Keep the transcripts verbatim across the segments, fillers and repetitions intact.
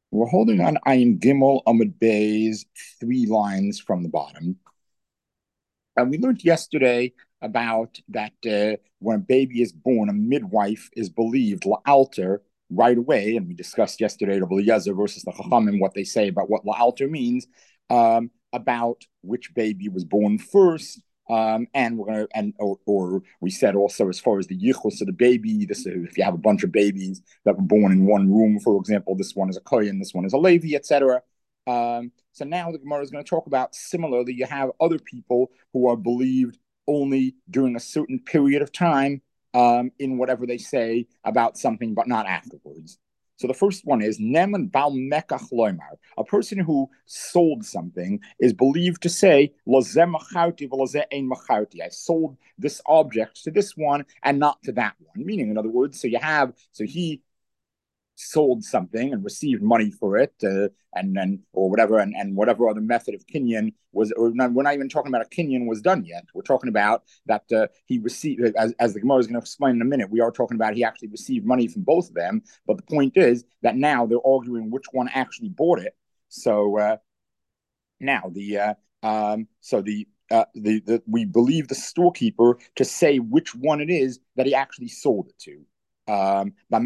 We're holding on Ayin Gimel Amud Bay's three lines from the bottom. And we learned yesterday about that uh, when a baby is born, a midwife is believed la'alter right away. And we discussed yesterday Rabbi Eliezer versus the Chachamim, what they say about what la'alter means, um, about which baby was born first. Um, and we're gonna and or, or we said also as far as the yichus of the baby, this if you have a bunch of babies that were born in one room, for example, this one is a kohen, this one is a levi, et cetera. Um, so now the Gemara is going to talk about similarly, you have other people who are believed only during a certain period of time um, in whatever they say about something, but not afterwards. So the first one is Neman Bal Mekach Loimar. A person who sold something is believed to say, Lozeh Macharti v'lozeh ein Macharti. I sold this object to this one and not to that one. Meaning, in other words, so you have, so he sold something and received money for it, uh, and then or whatever, and, and whatever other method of kinyan was, or not, we're not even talking about a kinyan was done yet. We're talking about that uh, he received, as, as the Gemara is going to explain in a minute. We are talking about he actually received money from both of them. But the point is that now they're arguing which one actually bought it. So uh, now the uh, um, so the uh, the, the we believe the storekeeper to say which one it is that he actually sold it to. Um, when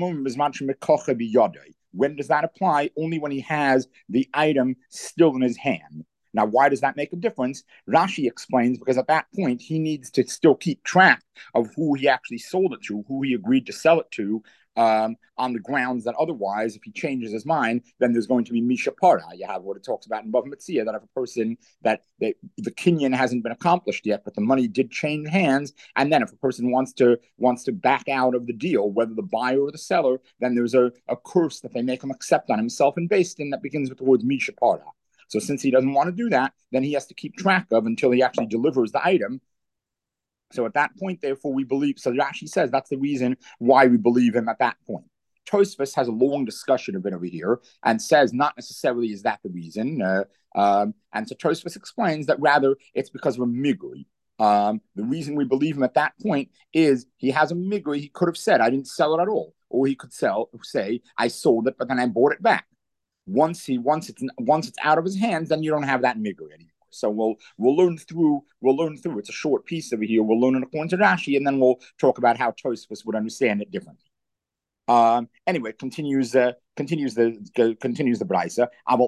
does that apply? Only when he has the item still in his hand. Now, why does that make a difference? Rashi explains because at that point he needs to still keep track of who he actually sold it to, who he agreed to sell it to, um, on the grounds that otherwise, if he changes his mind, then there's going to be Misha Para. You have what it talks about in Bava Metzia, that if a person that they, the kinyan hasn't been accomplished yet, but the money did change hands, and then if a person wants to wants to back out of the deal, whether the buyer or the seller, then there's a, a curse that they make him accept on himself in Beis Din that begins with the word Misha Para. So since he doesn't want to do that, then he has to keep track of until he actually delivers the item. So at that point, therefore, we believe. So Rashi says that's the reason why we believe him at that point. Tosfos has a long discussion of it over here and says not necessarily is that the reason. Uh, um, and so Tosfos explains that rather it's because of a migri. Um, the reason we believe him at that point is he has a migri. He could have said, I didn't sell it at all. Or he could sell, say, I sold it, but then I bought it back. Once he once it's once it's out of his hands, then you don't have that migri anymore. So we'll we'll learn through we'll learn through. It's a short piece over here. We'll learn it according to Rashi, and then we'll talk about how Tosfos would understand it differently. Um, anyway, continues uh, continues the uh, continues the brisa.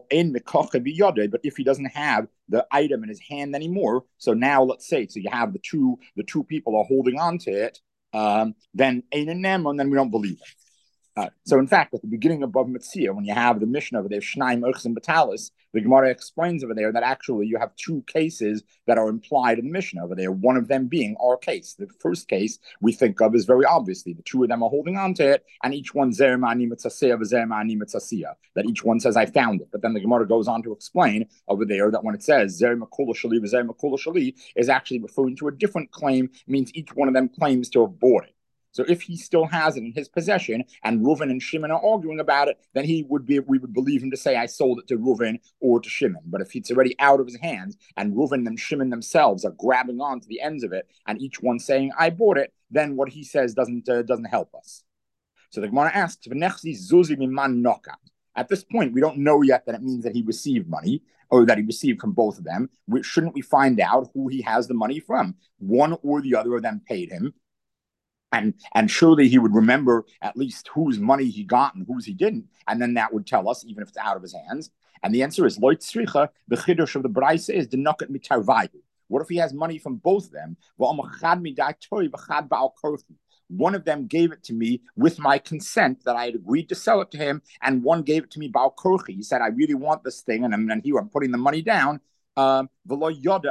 But if he doesn't have the item in his hand anymore, so now let's say so you have the two the two people are holding on to it, um, then ein and then we don't believe it. Uh, so, in fact, at the beginning of Bava Metzia, when you have the Mishnah over there, Shnaim, Urchs, and Batalis, the Gemara explains over there that actually you have two cases that are implied in the Mishnah over there, one of them being our case. The first case we think of is very obviously the two of them are holding on to it, and each one, Zer Ma'ani Mitzasiyah, Zer Ma'ani Mitzasiyah, that each one says, I found it. But then the Gemara goes on to explain over there that when it says Zer Makula Shali, Zer Makula Shali, is actually referring to a different claim, means each one of them claims to have bought it. So if he still has it in his possession and Reuven and Shimon are arguing about it, then he would be we would believe him to say I sold it to Reuven or to Shimon. But if it's already out of his hands and Reuven and Shimon themselves are grabbing on to the ends of it and each one saying I bought it, then what he says doesn't uh, doesn't help us. So the Gemara asks, at this point, we don't know yet that it means that he received money or that he received from both of them. We, shouldn't we find out who he has the money from? One or the other of them paid him. And, and surely he would remember at least whose money he got and whose he didn't. And then that would tell us, even if it's out of his hands. And the answer is, Loit Sricha, the Chiddush of the Braisa is, Denokat Mitarvayu. What if he has money from both of them? One of them gave it to me with my consent that I had agreed to sell it to him, and one gave it to me Baal Korchi. He said, I really want this thing, and, and here I'm putting the money down. Um, um, we don't,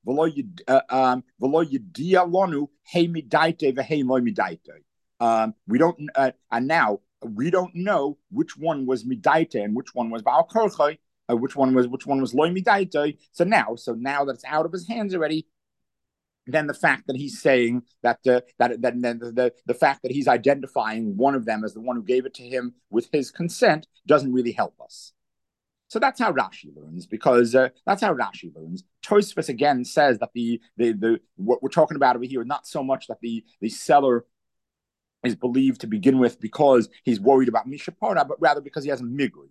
uh, and now we don't know which one was midaita and which one was Baal Korchi, uh, which one was which one was loy midaita. So now, so now that it's out of his hands already, then the fact that he's saying that uh, that that the, the the fact that he's identifying one of them as the one who gave it to him with his consent doesn't really help us. So that's how Rashi learns, because uh, that's how Rashi learns. Tosfos again says that the, the the what we're talking about over here is not so much that the the seller is believed to begin with because he's worried about Mishapara, but rather because he has a migri.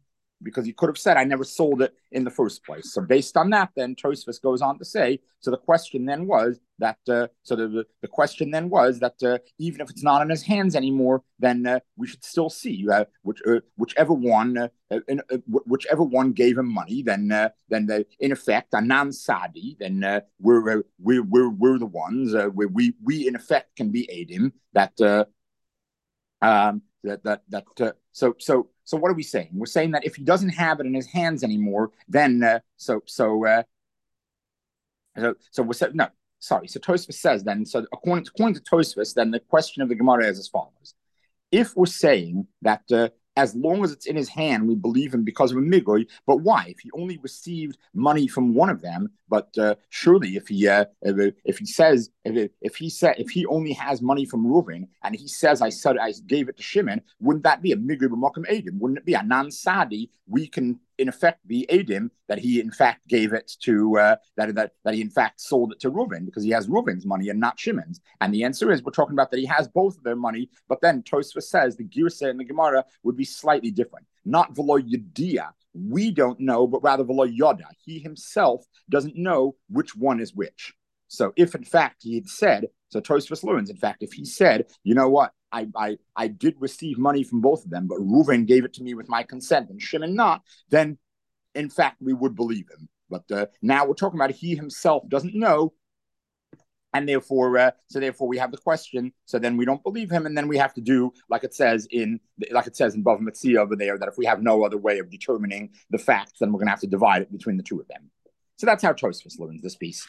because he could have said, I never sold it in the first place. So based on that, then Tosfos goes on to say, so the question then was that, uh, so the, the question then was that uh, even if it's not in his hands anymore, then uh, we should still see uh, which, uh, whichever one, uh, in, uh, whichever one gave him money, then uh, then the, in effect, a non-Sadi, then uh, we're, uh, we're, we're, we're the ones, uh, we, we, we in effect can be Adim, that, uh, um, that, that, that, uh, so, so, so what are we saying? We're saying that if he doesn't have it in his hands anymore, then, uh, so, so, uh, so, so we're saying, no, sorry. So Tosfos says then, so according to, according to Tosfos, then the question of the Gemara is as follows. If we're saying that uh, as long as it's in his hand, we believe him because of a migoy, but why? If he only received money from one of them, but uh, surely if he uh, if, if he says if, if he said if he only has money from Reuven and he says I said I gave it to Shimon, wouldn't that be a migoy b'makom edim? Wouldn't it be a non-sadi? We can in effect be edim that he in fact gave it to uh, that that that he in fact sold it to Reuven because he has Reuven's money and not Shimon's. And the answer is we're talking about that he has both of their money, but then Tosfos says the Girsa and the Gemara would be slightly different. Not v'lo yedia, we don't know, but rather v'lo yoda. He himself doesn't know which one is which. So if in fact he had said, so Tosfos learns, in fact, if he said, you know what, I, I, I did receive money from both of them, but Reuven gave it to me with my consent and Shimon not, then in fact we would believe him. But uh, now we're talking about he himself doesn't know, and therefore, uh, so therefore we have the question. So then we don't believe him, and then we have to do like it says in like it says in Bava Metzia over there that if we have no other way of determining the facts, then we're going to have to divide it between the two of them. So that's how Tosfos learns this piece.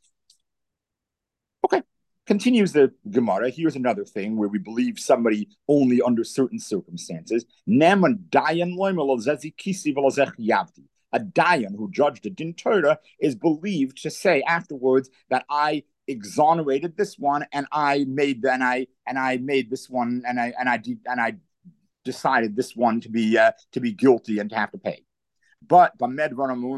Okay, continues the Gemara. Here's another thing where we believe somebody only under certain circumstances. A dayan who judged a din Torah is believed to say afterwards that I exonerated this one and I made and I and I made this one and I and I de- and I decided this one to be uh, to be guilty and to have to pay. But only if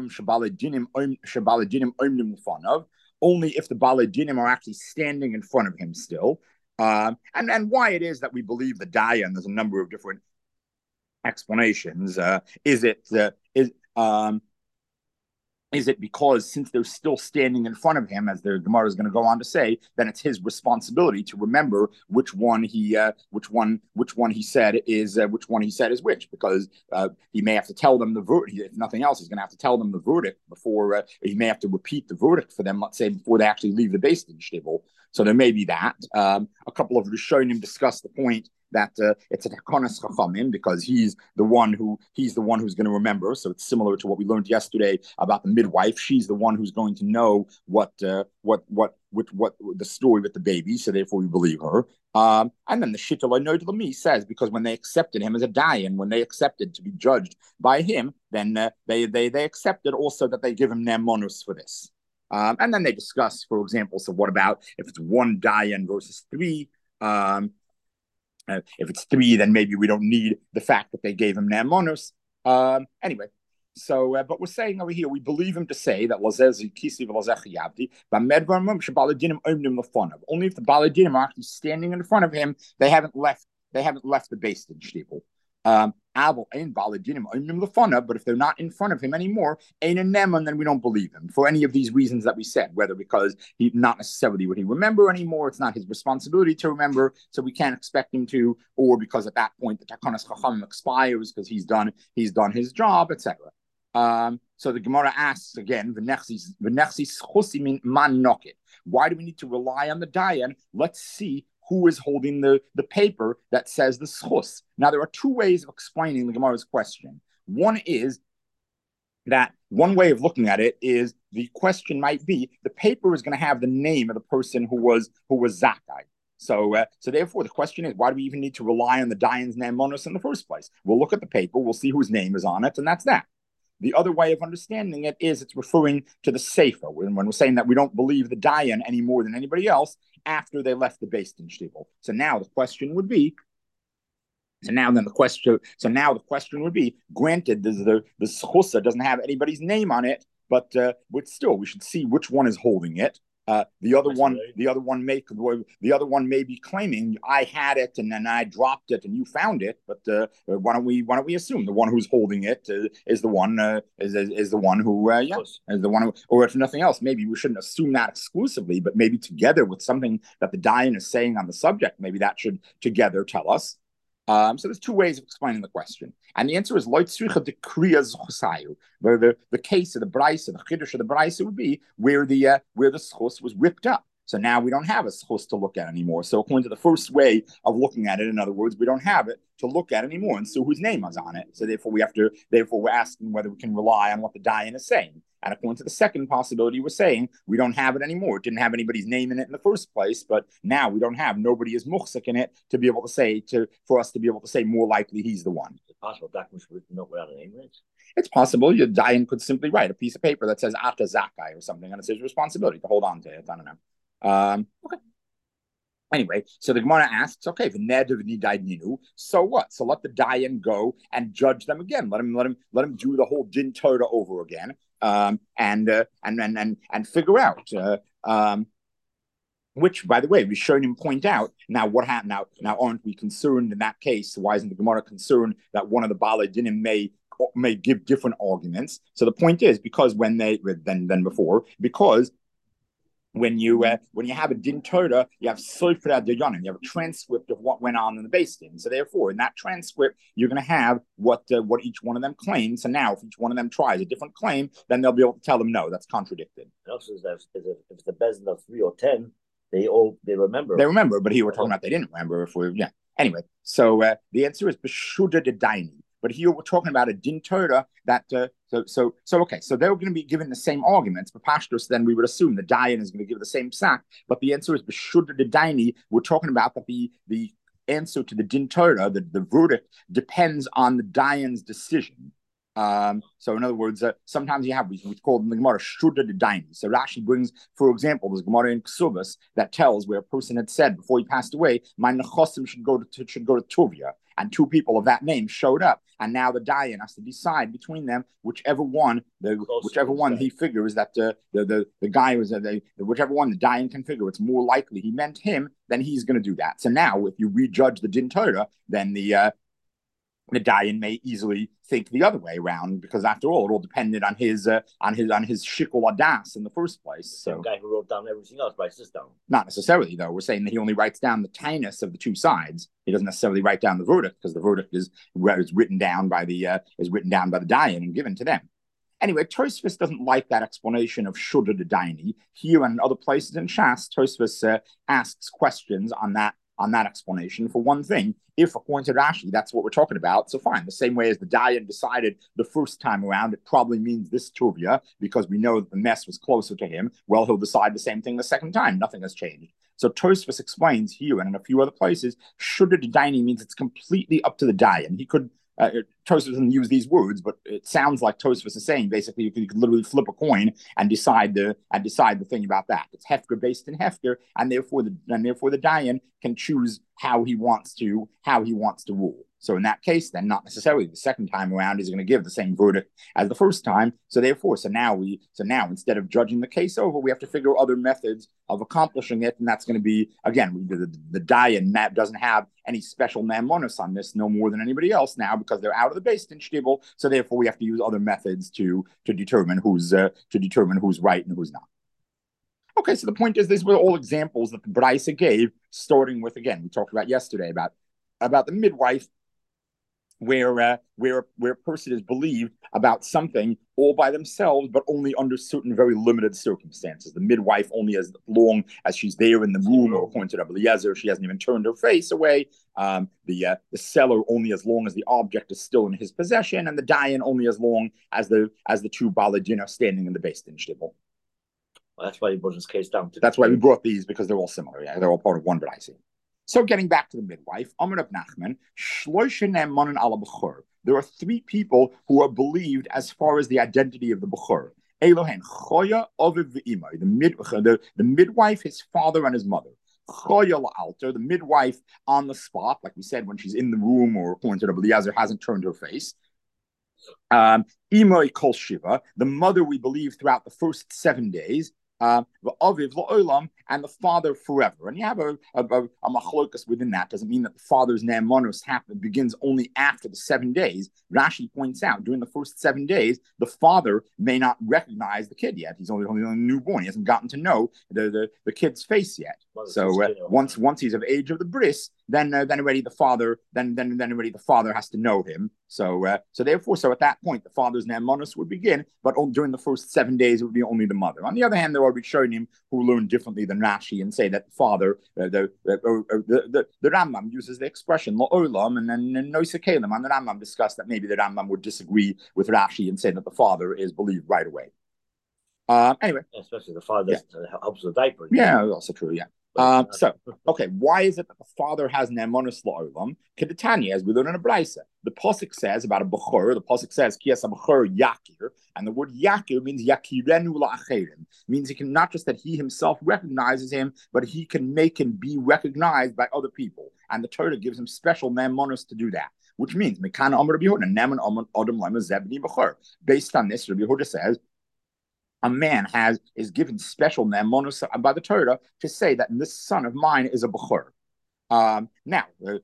the Baladinim are actually standing in front of him still. Um, and, and why it is that we believe the Dayan, there's a number of different explanations. Uh, is it uh, is um, is it because since they're still standing in front of him, as the Gemara is going to go on to say, then it's his responsibility to remember which one he, uh, which one, which one he said is, uh, which one he said is which, because uh, he may have to tell them the verdict. If nothing else, he's going to have to tell them the verdict before uh, he may have to repeat the verdict for them. Let's say before they actually leave the Beis Din shtibel. So there may be that. Um, a couple of Rishonim discuss the point that uh, it's a takonas chachamim because he's the one who he's the one who's going to remember. So it's similar to what we learned yesterday about the midwife. She's the one who's going to know what uh, what what what what the story with the baby. So therefore, we believe her. Um, and then the Shittel Noid Lami says because when they accepted him as a dayan, when they accepted to be judged by him, then uh, they they they accepted also that they give him nemonus for this. Um, and then they discuss, for example, so what about if it's one dayan versus three? Um, Uh, if it's three, then maybe we don't need the fact that they gave him Namonus. Um, anyway, so, uh, but we're saying over here, we believe him to say that only if the Baladinim are actually standing in front of him, they haven't left, they haven't left the Beis Din shtibel. Um, but if they're not in front of him anymore, and then we don't believe him for any of these reasons that we said, whether because he not necessarily would he remember anymore, it's not his responsibility to remember, so we can't expect him to, or because at that point the Takanas Chachamim expires because he's done he's done his job, et cetera. Um, so the Gemara asks again, why do we need to rely on the Dayan? Let's see who is holding the, the paper that says the schus. Now, there are two ways of explaining the Gemara's question. One is that one way of looking at it is the question might be the paper is going to have the name of the person who was who was Zakai. So, uh, so therefore, the question is, why do we even need to rely on the Dayan's Namonus in the first place? We'll look at the paper, we'll see whose name is on it, and that's that. The other way of understanding it is it's referring to the Sefer, when, when we're saying that we don't believe the Dayan any more than anybody else after they left the Beis Din shtibel. So now the question would be, so now then the question, so now the question would be, granted, the the, the schusa doesn't have anybody's name on it, but uh, but still we should see which one is holding it. Uh, the other one, the other one may, the other one may be claiming I had it and then I dropped it and you found it. But uh, why don't we, why don't we assume the one who's holding it uh, is the one, uh, is, is is the one who, uh, yeah, is the one who, or if nothing else, maybe we shouldn't assume that exclusively, but maybe together with something that the Dayan is saying on the subject, maybe that should together tell us. Um, so there's two ways of explaining the question. And the answer is Loit Tzricha de Kriya Zochasayu. Where the, the case of the Braisa, the Chiddush of the Braisa would be where the uh, where the schus was ripped up. So now we don't have a schus to look at anymore. So according to the first way of looking at it, in other words, we don't have it to look at anymore. And so whose name is on it? So therefore we have to, therefore we're asking whether we can rely on what the Dayan is saying. And according to the second possibility, we're saying we don't have it anymore. It didn't have anybody's name in it in the first place, but now we don't have, nobody is muhsik in it to be able to say, to for us to be able to say more likely he's the one. Is it possible documents written up without a name in it? It's possible. Your Dayan could simply write a piece of paper that says Ata Zakai or something, and it's his responsibility to hold on to it. I don't know. Um, okay. Anyway, so the Gemara asks, okay, so what? So let the Dayan go and judge them again. Let him, let him, let him do the whole Din Torah over again, um, and, uh, and and and and figure out. Uh, um, which, by the way, we shown him point out. Now, what happened? Now, now, aren't we concerned in that case? Why isn't the Gemara concerned that one of the Baalei Dinim may may give different arguments? So the point is, because when they than than before, because when you uh, when you have a Din Torah, you have Sofer Dayanim, you have a transcript of what went on in the Beis Din. So therefore, in that transcript, you're going to have what uh, what each one of them claims. So now, if each one of them tries a different claim, then they'll be able to tell them no, that's contradicted. And also, if it's the Beis Din of three or ten, they all they remember. They remember, but here we're talking about they didn't remember. If we're yeah. Anyway, so uh, the answer is Beshuda de Daini. But here we're talking about a Din Torah that, uh, so, so, so, okay, so they're going to be given the same arguments, but Pashtus, then we would assume the Dayan is going to give the same sack, but the answer is B'Shuddha de Daini. We're talking about that the, the answer to the Din Torah, the, the verdict, depends on the Dayan's decision. Um, so in other words, uh, sometimes you have, we, we call them the Gemara Shuddha de Daini. So Rashi brings, for example, there's Gemara in Ksubas that tells where a person had said before he passed away, my Nechosim should go to, should go to Tuvia. And two people of that name showed up, and now the Dayan has to decide between them whichever one, the Close whichever one right. he figures that uh, the the the guy was uh, the, whichever one the Dayan can figure it's more likely he meant him, then he's going to do that. So now, if you rejudge the Din Torah, then the uh, the Dayan may easily think the other way around, because after all, it all depended on his uh, on his on his shikul adas in the first place. So the guy who wrote down everything else writes this down. Not necessarily, though. We're saying that he only writes down the tinus of the two sides. He doesn't necessarily write down the verdict, because the verdict is is written down by the uh, is written down by the Dayan and given to them. Anyway, Tosfos doesn't like that explanation of Shuddha de Daini. Here and other places in Shas, Tosfos uh, asks questions on that on that explanation. For one thing, if according to Rashi, that's what we're talking about, so fine. The same way as the Dayan decided the first time around, it probably means this Tuvia, because we know that the mess was closer to him. Well, he'll decide the same thing the second time. Nothing has changed. So Tosfos explains here and in a few other places, Shuddha de Daini means it's completely up to the Dayan. He could Uh, Tosfos doesn't use these words, but it sounds like Tosfos is saying basically you could, you could literally flip a coin and decide the and decide the thing about that. It's hefker based in hefker, and therefore the and therefore the Dayan can choose how he wants to how he wants to rule. So in that case, then not necessarily the second time around he's going to give the same verdict as the first time. So therefore, so now we so now instead of judging the case over, we have to figure other methods of accomplishing it, and that's going to be again we, the the Dayan map doesn't have any special mamonos on this, no more than anybody else now, because they're out of the Beis Din shtibel. So therefore, we have to use other methods to to determine who's uh, to determine who's right and who's not. Okay, so the point is, these were all examples that the Braisa gave, starting with again we talked about yesterday about about the midwife. Where uh, where where a person is believed about something all by themselves, but only under certain very limited circumstances. The midwife only as long as she's there in the room, or according to Rabbi Eliezer, she hasn't even turned her face away. Um, the uh, the seller only as long as the object is still in his possession, and the Dayan only as long as the as the two Baalei Din are standing in the Beis Din shtibel. Well, that's why he brought his case down. To that's why we brought these, because they're all similar. Yeah, they're all part of one Braisa. So getting back to the midwife, Amar Reb Nachman, there are three people who are believed as far as the identity of the Bechor. Elohen, Choya, Oviv, V'imai, the, mid, the, the midwife, his father, and his mother. Choya la'alter, the midwife on the spot, like we said, when she's in the room, or according to Rabbi Eliezer, hasn't turned her face. Um, Imai Kol Shiva, the mother we believe throughout the first seven days. Uh, and the father forever. And you have a, a, a, a machlokas within that. Doesn't mean that the father's ne'emanus happen begins only after the seven days. Rashi points out during the first seven days, the father may not recognize the kid yet. He's only, only a newborn. He hasn't gotten to know the, the, the kid's face yet. Well, so uh, once once he's of age of the bris, then uh, then already the father then then then already the father has to know him. So uh, so therefore, so at that point, the father's ne'emanus would begin, but during the first seven days, it would be only the mother. On the other hand, there are Rishonim who learn differently than Rashi and say that the father, uh, the, uh, uh, the, the the Rambam uses the expression la'olam, and then noisa kalim. And the Rambam discussed that maybe the Rambam would disagree with Rashi and say that the father is believed right away. Uh, anyway, especially the father yeah. helps with the diaper. Yeah, also true. Yeah. Um, so, okay, why is it that the father has ne'emanus la'olam? Kedetanya, as we learn in a brayso, the pasuk says about a bechor. The pasuk says kiyas bechor yakir, and the word yakir means yakirenu la'acherim. Means he can not just that he himself recognizes him, but he can make him be recognized by other people. And the Torah gives him special ne'emanus to do that. Which means mekana amar Rabbi Yehuda ne'eman adam lema zebni bechor. Based on this, Rabbi Yehuda says, a man has is given special ne'emanus by the Torah to say that this son of mine is a bechor. Um, now, the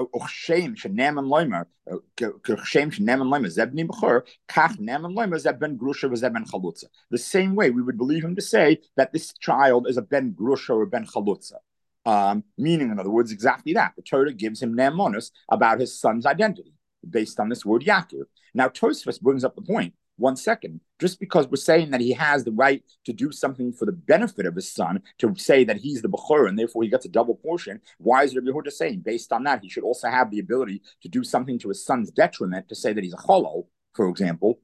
same way we would believe him to say that this child is a ben grusha or ben chalutza. Um, meaning, in other words, exactly that. The Torah gives him ne'emanus about his son's identity based on this word yakir. Now, Tosfos brings up the point. One second, just because we're saying that he has the right to do something for the benefit of his son, to say that he's the bechor and therefore he gets a double portion, why is Rabbi Yehuda saying based on that he should also have the ability to do something to his son's detriment, to say that he's a cholol, for example?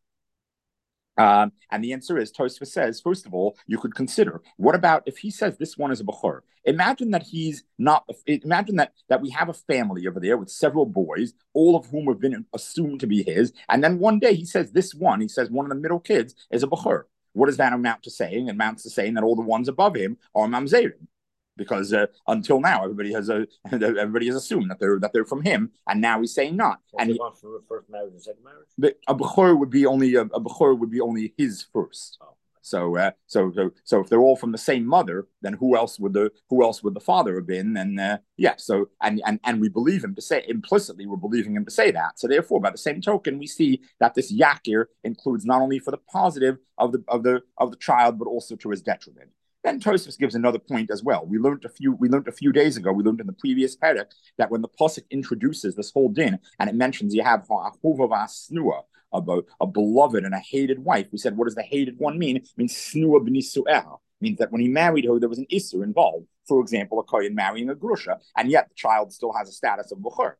Um, and the answer is, Tosfos says, first of all, you could consider, what about if he says this one is a bechor? Imagine that he's not, imagine that, that we have a family over there with several boys, all of whom have been assumed to be his, and then one day he says this one, he says one of the middle kids is a bechor. What does that amount to saying? It amounts to saying that all the ones above him are mamzerim. Because uh, until now, everybody has a everybody has assumed that they're that they're from him, and now he's saying not. So and he, he wants from the first marriage and second marriage. The, a bechor would be only a, a bechor would be only his first. Oh. So, uh, so, so, so if they're all from the same mother, then who else would the who else would the father have been? And uh, yeah, so and and and we believe him to say implicitly, we're believing him to say that. So therefore, by the same token, we see that this yakir includes not only for the positive of the of the of the child, but also to his detriment. Then Tosfos gives another point as well. We learned a few. We learned a few days ago. We learned in the previous perek that when the pasuk introduces this whole din and it mentions you have ha'ahuva v'asnua, a, a beloved and a hated wife. We said, what does the hated one mean? It means snua b'nisu'eha. Means that when he married her, there was an issur involved. For example, a kohen marrying a grusha, and yet the child still has a status of bechor.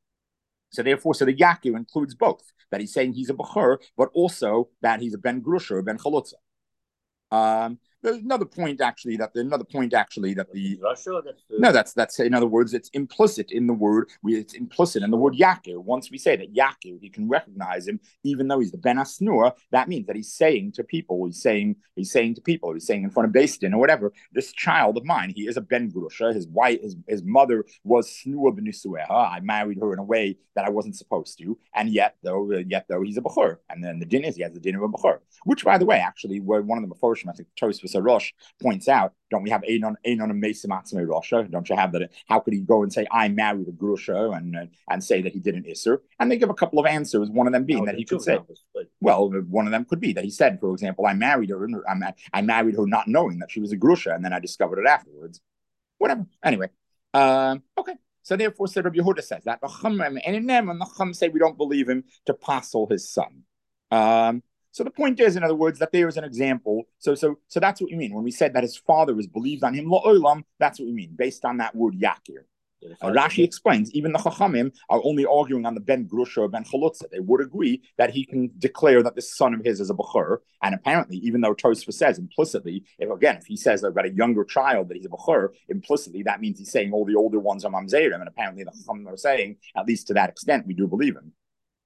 So therefore, so the yakir includes both. That he's saying he's a bechor, but also that he's a ben grusha or ben chalutza. Um, There's another point actually that another point actually that the Russia, that's the... no that's that's in other words it's implicit in the word we it's implicit in the word yakir. Once we say that yakir, you can recognize him even though he's the ben asnua. That means that he's saying to people, he's saying he's saying to people, he's saying in front of Beis Din or whatever, this child of mine, he is a ben grusha. His wife, his, his mother was snua b'nisueha. I married her in a way that I wasn't supposed to, and yet though yet though he's a bechor, and then the din is he has the din of a bechor, which by the way actually were one of the Meforshim, I think Tosfos Rosh points out, don't we have Einon Einon and Mesim Atzmei Rosha? Don't you have that? How could he go and say I married a grusha and uh, and say that he did an isser? And they give a couple of answers. One of them being that he could say, well, one of them could be that he said, for example, I married her, and I, I married her not knowing that she was a grusha, and then I discovered it afterwards. Whatever. Anyway, um, okay. So therefore, so Rabbi Yehuda says that the Chum and in them and the Chum say we don't believe him to passel his son. Um, So the point is, in other words, that there is an example. So, so, so that's what we mean when we said that his father is believed on him la'olam. That's what we mean based on that word yakir. Uh, Rashi explains even the Chachamim are only arguing on the ben grusha or ben chalutza. They would agree that he can declare that this son of his is a bechor, and apparently, even though Tosfos says implicitly, if again, if he says about a younger child that he's a bechor, implicitly that means he's saying all the older ones are mamzerim, and apparently the Chachamim are saying, at least to that extent, we do believe him.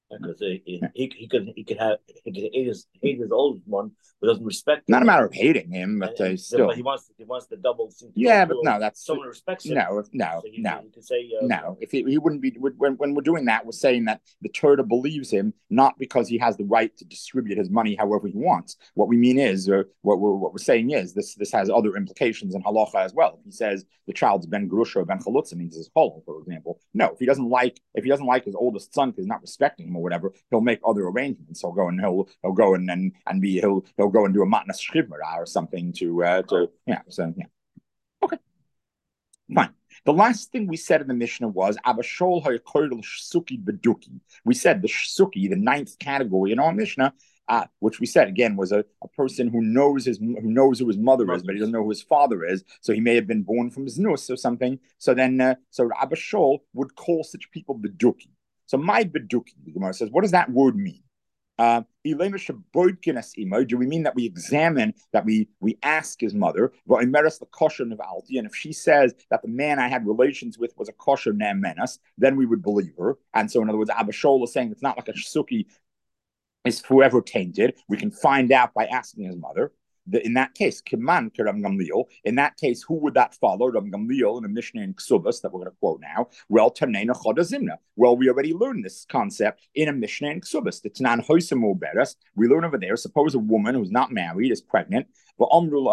Because he, he, he, he could he could have he could hate his hate his old one, but doesn't respect him. Not a matter of hating him, but and, and, uh, still. But he wants he wants the double. Yeah, but no, that's someone respects him. No, no, so he, no. He could say uh, no. If he, he wouldn't be when when we're doing that, we're saying that the Torah believes him not because he has the right to distribute his money however he wants. What we mean is, or what we're what we're saying is, this this has other implications in halacha as well. If he says the child's ben grusha or ben chalutza means his whole, for example. No, if he doesn't like if he doesn't like his oldest son because he's not respecting him or whatever, he'll make other arrangements. He'll go and he'll he'll go and and, and be he'll he'll go and do a matnas shchivra or something to uh, to yeah. So yeah. Okay. Fine. The last thing we said in the Mishnah was Abashol Hayakoidal Shsuki Beduki. We said the Shsuki, the ninth category in our Mishnah, uh, which we said again was a, a person who knows his who knows who his mother is, but he doesn't know who his father is. So he may have been born from Znus or something. So then, uh, so Abashol would call such people Beduki. So my Beduki, the Gemara says, what does that word mean? Uh, do we mean that we examine, that we we ask his mother, and if she says that the man I had relations with was a kosher ne'emenas, then we would believe her. And so, in other words, Abashol is saying it's not like a shsuki is forever tainted. We can find out by asking his mother. The, in that case, Kiman Rav Gamliel, in that case, who would that follow? Rav Gamliel in a Mishnah in Ksubas that we're going to quote now. Well, Tanena Chodazimna. Well, we already learned this concept in a Mishnah in Ksubas. The Tanan Hoisamo Beres. We learn over there. Suppose a woman who's not married is pregnant. They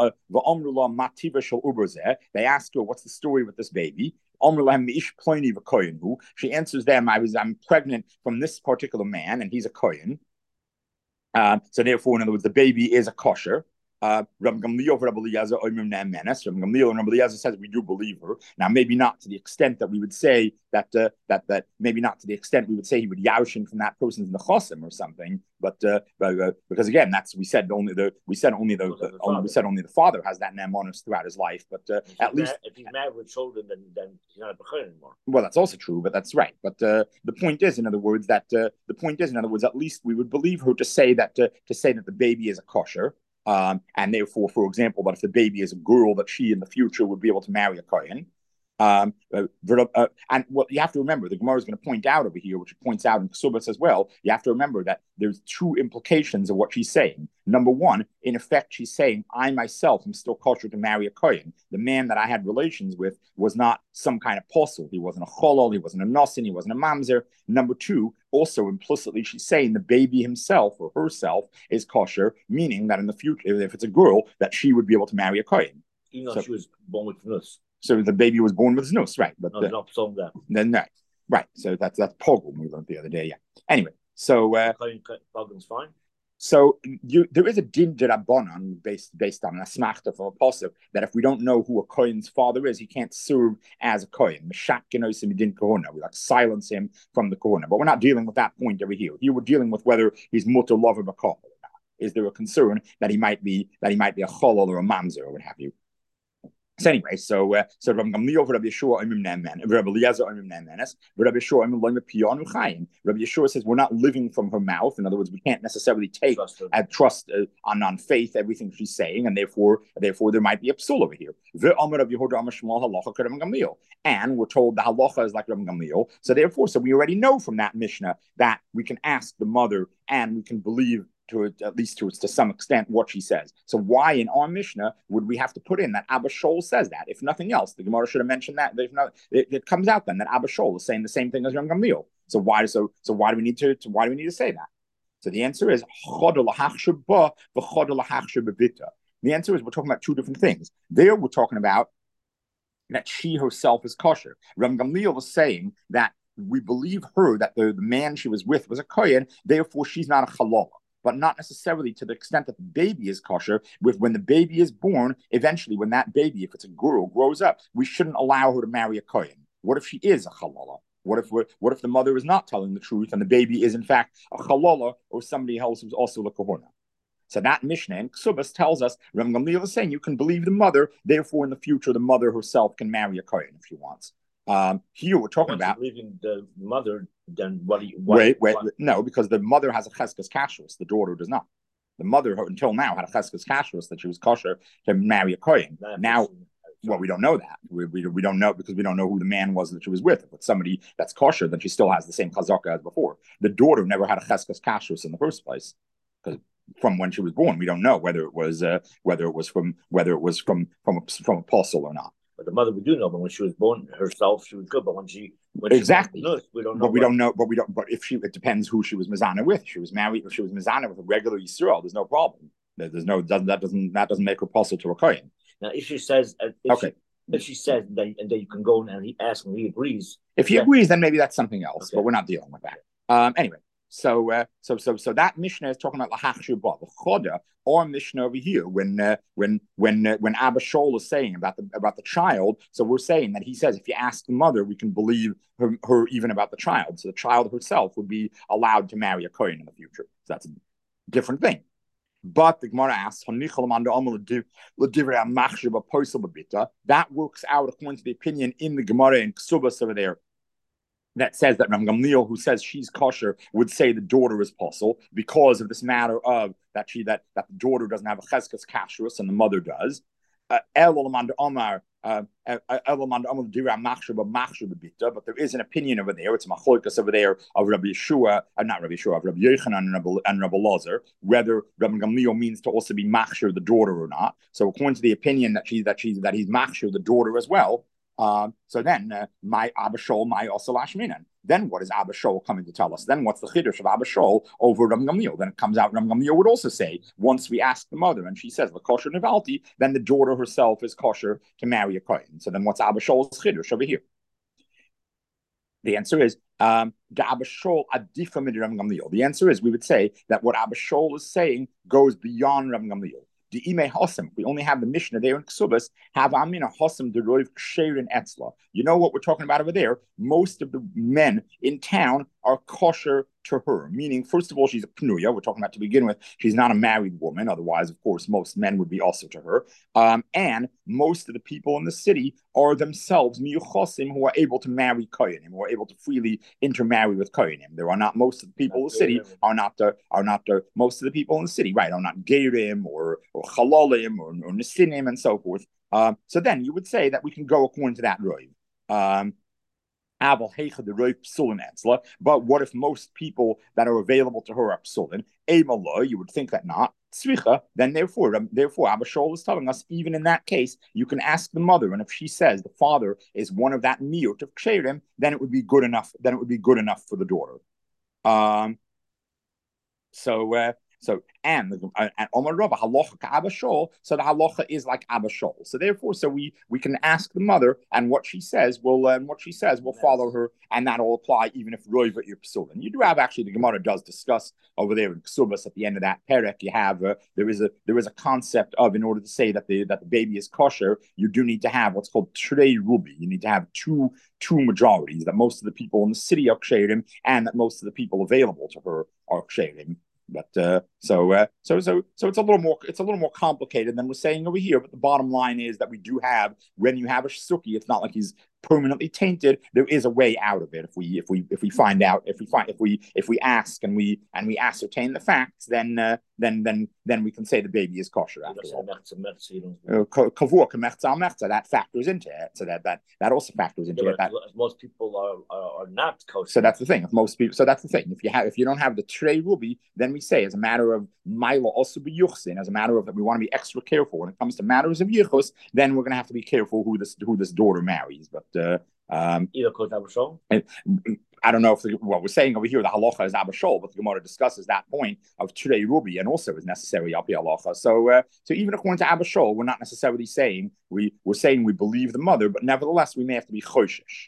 ask her, what's the story with this baby? She answers them, I was I'm pregnant from this particular man, and he's a kohen. Uh, so therefore, in other words, the baby is a kosher. Uh, Rabbi Gamliel for Rabbi Eliezer, Oimim Ne'emenes. Rabbi Gamliel and Rabbi Eliezer says we do believe her. Now, maybe not to the extent that we would say that uh, that that maybe not to the extent we would say he would yaushin from that person's nechosim or something. But, uh, but uh, because again, that's we said only the we said only the, the, the only, we said only the father has that ne'emonos throughout his life. But uh, at least if he's married with children, then then he's not a bechor anymore. Well, that's also true, but that's right. But uh, the point is, in other words, that uh, the point is, in other words, at least we would believe her to say that uh, to say that the baby is a kosher. Um, and therefore, for example, that if the baby is a girl, that she in the future would be able to marry a kohen. Um, uh, uh, and what you have to remember, the Gemara is going to point out over here, which it points out in Ksubas as well. You have to remember that there's two implications of what she's saying. Number one, in effect, she's saying, I myself am still kosher to marry a kohen. The man that I had relations with was not some kind of apostle. He wasn't a cholol, he wasn't a nosin, he wasn't a mamzer. Number two, also implicitly, she's saying the baby himself or herself is kosher, meaning that in the future, if it's a girl, that she would be able to marry a kohen. Even though so, she was born with nus. So the baby was born with znus, right? But no, the, not some that. Then right, right. So that's that's pogrom we learned the other day. Yeah. Anyway, so uh, pogrom's fine. So you, there is a din derabanan based based on a smachta from a pasuk that if we don't know who a kohen's father is, he can't serve as a kohen. We like silence him from the kohona. But we're not dealing with that point over here. Here we're dealing with whether he's mutter lover bakal or not. Is there a concern that he might be that he might be a cholol or a mamzer or what have you? So anyway, so uh, so Rabbi Gamliel for Rabbi Yeshua Oimim Ne'emen, Rabbi Eliezer Oimim Ne'emenes, Rabbi Yeshua Oimim Loim Piyanu Chayim. Rabbi Yeshua says we're not living from her mouth. In other words, we can't necessarily take and trust uh, on on faith everything she's saying, and therefore therefore there might be a psul over here. And we're told the halacha is like Rabbi Gamliel. So therefore, so we already know from that Mishnah that we can ask the mother and we can believe to it, at least to to some extent, what she says. So why in our Mishnah would we have to put in that Abba Shol says that? If nothing else, the Gemara should have mentioned that. If not, it, it comes out then that Abba Shol is saying the same thing as Ram Gamliel. So why so so why do we need to, to why do we need to say that? So the answer is the answer is we're talking about two different things. There we're talking about that she herself is kosher. Ram Gamliel was saying that we believe her that the, the man she was with was a kohen, therefore she's not a halal. But not necessarily to the extent that the baby is kosher. With when the baby is born, eventually, when that baby, if it's a girl, grows up, we shouldn't allow her to marry a kohen. What if she is a halala? What if we're, what if the mother is not telling the truth and the baby is in fact a halala or somebody else who's also a kohona? So that Mishnah in Ksubas tells us, Ram Gamliel is saying you can believe the mother, therefore in the future the mother herself can marry a kohen if she wants. Um, here we're talking Once about leaving the mother. Then what do you what, wait? Wait, what? no, because the mother has a cheskes kashrus, the daughter does not. The mother until now had a cheskes kashrus that she was kosher to marry a kohen. Now, Well, we don't know that. We, we, we don't know because we don't know who the man was that she was with. If it's somebody that's kosher, then she still has the same chazaka as before. The daughter never had a cheskas kashrus in the first place, because from when she was born, we don't know whether it was uh, whether it was from whether it was from from a, from a apostle or not. But the mother, we do know. But when she was born herself, she was good. But when she when exactly, she nurse, we don't know. But we what. don't know. But we don't. But if she, it depends who she was mizana with. If she was married, if she was mizana with a regular Yisrael, there's no problem. There's no doesn't that doesn't that doesn't make her apostle to a kohen. Now, if she says, uh, if okay, she, if she says, then and then you can go and he asks and he agrees. If he then, agrees, then maybe that's something else. Okay. But we're not dealing with that. Um, anyway. So, uh, so, so, so that Mishnah is talking about lahach shubah, the choda, or Mishnah over here when, uh, when, when, uh, when Abba Shaul is saying about the about the child. So we're saying that he says if you ask the mother, we can believe her, her even about the child. So the child herself would be allowed to marry a kohen in the future. So that's a different thing. But the Gemara asks, that works out according to the opinion in the Gemara in Ksubas over there, that says that Rav Gamliel, who says she's kosher, would say the daughter is possible because of this matter of that she that, that the daughter doesn't have a cheskas kashrus and the mother does. But there is an opinion over there. It's a machlokas over there of Rabbi Yeshua, uh, not Rabbi Yeshua, of Rabbi Yochanan and Rabbi, and Rabbi Lazar, whether Rabbi Gamliel means to also be machshir the daughter or not. So according to the opinion that she that she's that he's machshir the daughter as well. Um, so then, uh, my Abba Shaul, my also Lashminan. Then what is Abba Shaul coming to tell us? Then what's the chiddush of Abba Shaul over Ram Gamliel? Then it comes out Ram Gamliel would also say, once we ask the mother and she says, the kosher nivalti, then the daughter herself is kosher to marry a kohen. So then what's Abba Shaul's chiddush over here? The answer is, um, the Abba Shaul adifa mid Ram Gamliel. The answer is, we would say that what Abba Shaul is saying goes beyond Ram Gamliel. The Ime Hossam, we only have the Mishnah there in Ksubas, have Amina Hossam Deroiv Ksherin Etzla. You know what we're talking about over there? Most of the men in town are kosher to her, meaning, first of all, she's a Pnuya. We're talking about to begin with, she's not a married woman. Otherwise, of course, most men would be also to her. Um, and most of the people in the city are themselves Miyuchosim, who are able to marry Koyanim, who are able to freely intermarry with Koyanim. There are not most of the people in the city are not the are not the most of the people in the city, right? Are not Gerim or or Chalalim or, or Nesinim and so forth. Um, so then you would say that we can go according to that roiv. Um, But what if most people that are available to her are psulin? You would think that not. Then therefore, therefore, Abba Shaul is telling us, even in that case, you can ask the mother, and if she says the father is one of that miyut of ksherim, then it would be good enough. Then it would be good enough for the daughter. Um. So. Uh, So and the and Omar Rabba halacha ka Abba Shaul, so the halacha is like Abba Shaul. So therefore, so we we can ask the mother, and what she says will um, what she says will follow her, and that'll apply even if roiva you're psul. And you do have actually the Gemara does discuss over there in Ksubas at the end of that perek. You have uh, there is a there is a concept of, in order to say that the that the baby is kosher, you do need to have what's called trei rubi. You need to have two two majorities, that most of the people in the city are ksherim, and that most of the people available to her are ksherim. But uh, so uh, so so so it's a little more it's a little more complicated than we're saying over here. But the bottom line is that we do have, when you have a suki, it's not like he's permanently tainted. There is a way out of it if we if we if we find out if we find if we if we ask and we and we ascertain the facts, then uh, then then then we can say the baby is kosher after all. That factors into it. So that that that also factors into yeah, it. That most people are, are are not kosher. So that's the thing. If most people, so that's the thing. If you have if you don't have the trei ruby, then we say as a matter of mila also be yuchsin, as a matter of that we want to be extra careful when it comes to matters of yichus. Then we're going to have to be careful who this who this daughter marries. But uh, um, I don't know if the, what we're saying over here, the halacha is Abba Shaul, but the Gemara discusses that point of Trei Rubi and also is necessary Alpi halacha. So, uh, so even according to Abba Shaul, we're not necessarily saying we we're saying we believe the mother, but nevertheless we may have to be choshish.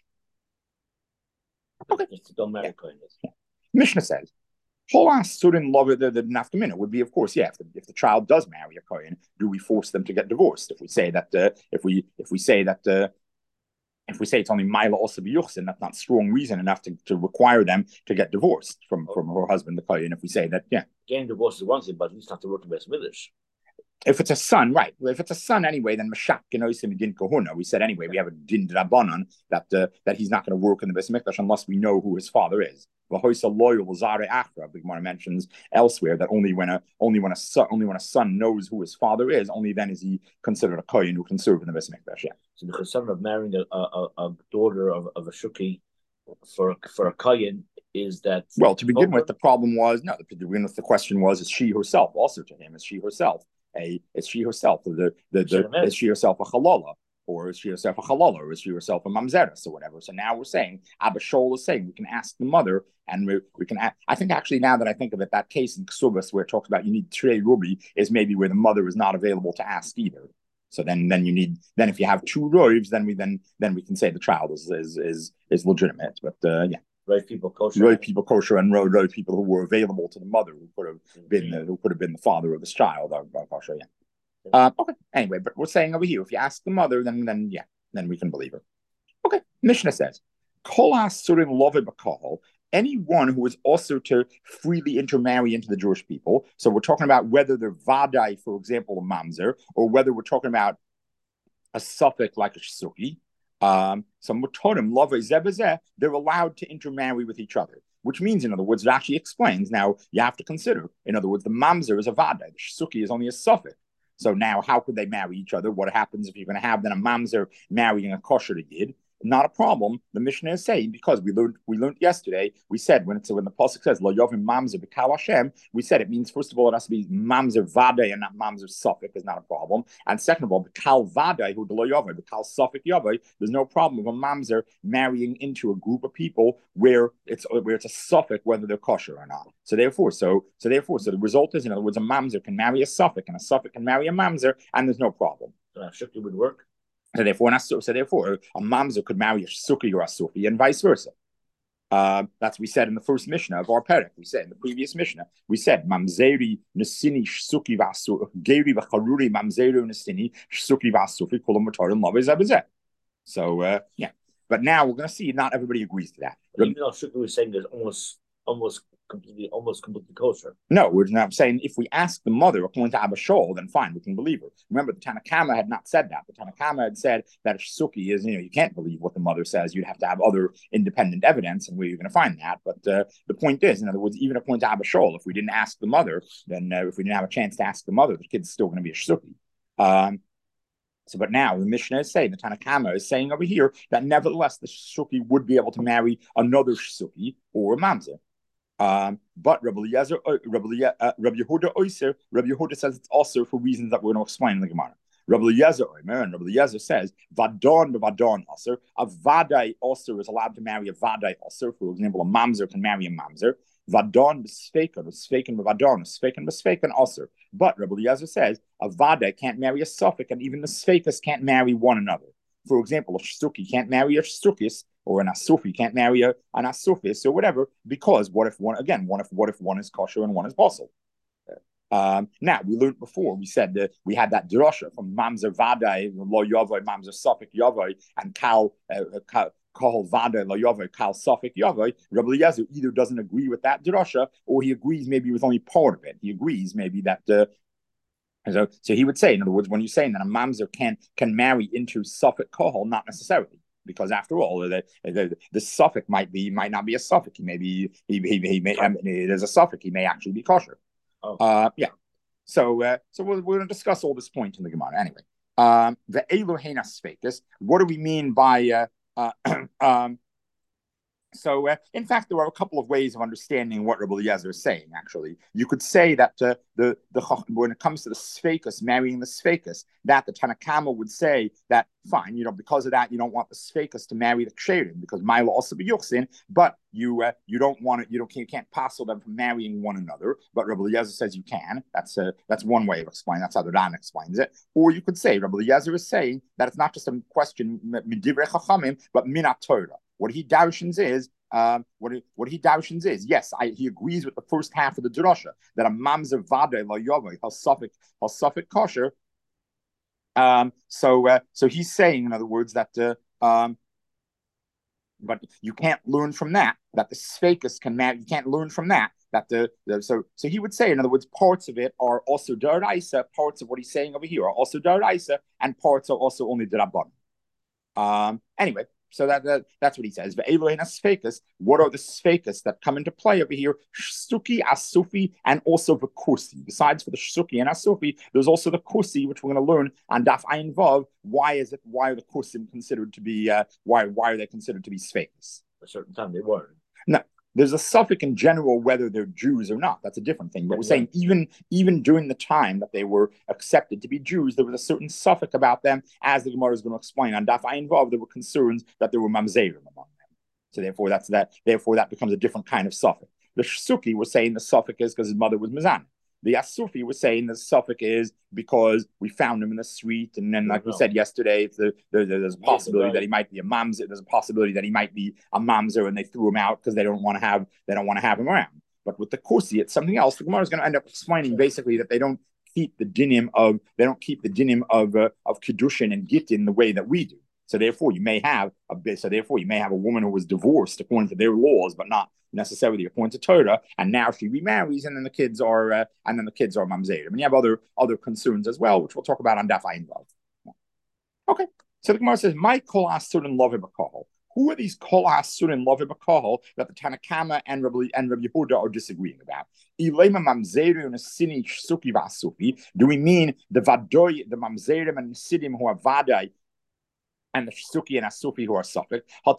Okay. Don't marry yeah. yeah. Mishnah says, Surin love the, the nafkamina would be, of course, yeah. If the, if the child does marry a kohen, do we force them to get divorced? If we say that, uh, if we if we say that, uh, if we say it's only Mila also biyuchsin, that's not strong reason enough to, to require them to get divorced from, from her husband, the kohen. If we say that, yeah, getting divorced is one thing, but at least not to work in Beis Midrash. If it's a son, right? If it's a son anyway, then Mashak and Oisim din Kahuna. We said anyway, we have a din Rabbanon that uh, that he's not going to work in the Beis Mikdash unless we know who his father is. V'hoisa loyal Zare Achra. The Gemara mentions elsewhere that only when a only when a son only when a son knows who his father is, only then is he considered a kohen who can serve in the Beis Mikdash. Yeah. So the chesed of marrying a, a, a daughter of, of a shuki for for a kohen is that well to begin over? with the problem was no to begin with the question was is she herself also to him is she herself. A, is she herself the the, the is she herself a halala, or is she herself a halala, or is she herself a mamzeres or whatever? So now we're saying Abba Shaul is saying we can ask the mother, and we, we can. Ask, I think actually now that I think of it, that case in Ksubas where it talks about you need trei rubi is maybe where the mother is not available to ask either. So then then you need then if you have two roivs, then we then then we can say the child is is is, is legitimate. But uh, yeah. Right people kosher, right people kosher, and right, right people who were available to the mother who could have mm-hmm. been the, who could have been the father of this child. I'll, I'll show you. Uh, okay. Anyway, but we're saying over here, if you ask the mother, then then yeah, then we can believe her. Okay. Mishnah says, "Kol asurim love b'kahal." Anyone who is also to freely intermarry into the Jewish people. So we're talking about whether they're vadai, for example, a mamzer, or whether we're talking about a suffix like a shsuki. Um, some Mutorim, Love, they're allowed to intermarry with each other, which means, in other words, it actually explains. Now, you have to consider, in other words, the mamzer is a vada, the shsuki is only a suffix. So now, how could they marry each other? What happens if you're going to have then a mamzer marrying a kosher yid? Not a problem. The Mishnah is saying, because we learned we learned yesterday, we said when it's when the pasuk says Lo Yovim Mamzer B'Kal Hashem, we said it means first of all it has to be Mamzer Vadai and not Mamzer Suffolk is not a problem. And second of all, B'Kal Vadai who Lo Yovim B'Kal Suffolk Yovim, there's no problem with a Mamzer marrying into a group of people where it's where it's a suffix whether they're kosher or not. So therefore, so so therefore, so the result is, in other words, a Mamzer can marry a suffix and a suffix can marry a Mamzer, and there's no problem. So that shukti would work. So therefore, so therefore, a mamzer could marry a suki or a sufi, and vice versa. Uh, that's what we said in the first Mishnah of our perek. We said in the previous Mishnah, we said mamzeri nesini suki vasu geri v'charuri mamzeru nesini suki vasufi kulam mutarim lavei. So uh, yeah, but now we're going to see not everybody agrees to that. But even though Shukri was saying there's almost almost completely almost completely kosher. No, we're not saying if we ask the mother according to Abba Shaul, then fine, we can believe her. Remember, the Tanakama had not said that. The Tanakama had said that a suki is, you know, you can't believe what the mother says. You'd have to have other independent evidence, and where you're going to find that. But uh, the point is, in other words, even according to Abba Shaul, if we didn't ask the mother, then uh, if we didn't have a chance to ask the mother, the kid's still going to be a suki. Um, So, but now the Mishnah is saying, the Tanakama is saying over here that nevertheless the suki would be able to marry another suki or a mamzer. Um, but Rabbi Eliezer, uh, Rabbi, uh, Rabbi Yehuda Oyser, Rabbi Yehuda says it's also for reasons that we're going to explain in the Gemara. Rabbi Eliezer Omer and Rabbi Eliezer says Vadon b'Vadon Oser, a Vadai Oser is allowed to marry a Vadai Oser. For example, a mamzer can marry a mamzer. Vadon b'Sfeikan, Sfeikan b'Vadon, Sfeikan b'Sfeikan Oser. But Rabbi Eliezer says a Vadai can't marry a Suffolk, and even the Sfeikas can't marry one another. For example, a Shtuki can't marry a Shtukis, or an Asufi can't marry a, an Asufis, or whatever, because what if one, again, what if, what if one is kosher and one is basel? Um, now, we learned before, we said that we had that drasha from Mamzer Vadai, Lo Yavai, Mamzer Suffolk Yavai, and Kal, uh, Kal, Kal Vadai, Lo Yavai, Kal Suffolk Yavai. Rabbi Eliezer either doesn't agree with that drasha, or he agrees maybe with only part of it. He agrees maybe that uh, So, so he would say, in other words, when you're saying that a mamzer can can marry into suffix kohol, not necessarily, because after all, the the, the suffix might be might not be a suffix. He may be he he, he may I mean, it is a suffix. He may actually be kosher. Oh. Uh, yeah. So uh, so we're, we're going to discuss all this point in the Gemara anyway. Um, the Elohena Sfekis. What do we mean by uh, uh, um, So, uh, in fact, there are a couple of ways of understanding what Rabbi Eliezer is saying, actually. You could say that uh, the, the when it comes to the Sfekus, marrying the Sfekus, that the Tanakama would say that, fine, you know, because of that, you don't want the Sfekus to marry the Ksherim, because Mila also be Yuchsin, but you uh, you don't want it, you don't you can't passel them from marrying one another. But Rabbi Eliezer says you can. That's uh, that's one way of explaining. That's how the Ran explains it. Or you could say Rabbi Eliezer is saying that it's not just a question midivrei chachamim, but minat Torah. What he darshans is, um, what he, what he darshans is, yes, I, he agrees with the first half of the drasha that a mamzer vadei lo yovei hasafik hasafik kosher. Um, so uh, so he's saying, in other words, that uh, um, but you can't learn from that that the sfekus can marry. You can't learn from that that the, the so so he would say, in other words, parts of it are also daraisa, parts of what he's saying over here are also daraisa, and parts are also only drabban. Um, anyway, so that, that that's what he says. What are the sfekas that come into play over here? Shsuki, asufi, and also the kursi. Besides for the shsuki and asufi, there's also the kursi, which we're going to learn on Daf Ayin Vav. Why is it? Why are the kursim considered to be? Uh, why why are they considered to be sfekas? A certain time they weren't. No. There's a suffix in general whether they're Jews or not. That's a different thing. But we're saying even even during the time that they were accepted to be Jews, there was a certain suffix about them, as the Gemara is going to explain on Daf Ayin Vav. There were concerns that there were mamzerim among them. So therefore, that's that. Therefore, that becomes a different kind of suffix. The Shsuki was saying the suffix is because his mother was Mizan. The Asufi was saying the suffix is because we found him in the street, and then, like we said yesterday, the, the, there's a possibility that he might be a mamzer. There's a possibility that he might be a mamzer, and they threw him out because they don't want to have they don't want to have him around. But with the kursi, it's something else. The Gemara is going to end up explaining basically that they don't keep the dinim of they don't keep the dinim of uh, of kedushin and gittin the way that we do. So therefore, you may have a bit. So therefore, you may have a woman who was divorced according to their laws, but not necessarily according to Torah, and now she remarries, and then the kids are uh, and then the kids are mamzerim. And you have other other concerns as well, which we'll talk about on Daf Ayin Vav. Okay, so the Gemara says, "My kol asurin lovim b'kahol." Who are these kol asurin lovim b'kahol that the Tanakama and Rabbi and Rabbi Yehuda are disagreeing about? Ilema mamzerim and sini shsuki v'asufi. Do we mean the vadoy, the mamzerim and sidim who are vadai, and the Shsuki and Asufi who are suffik,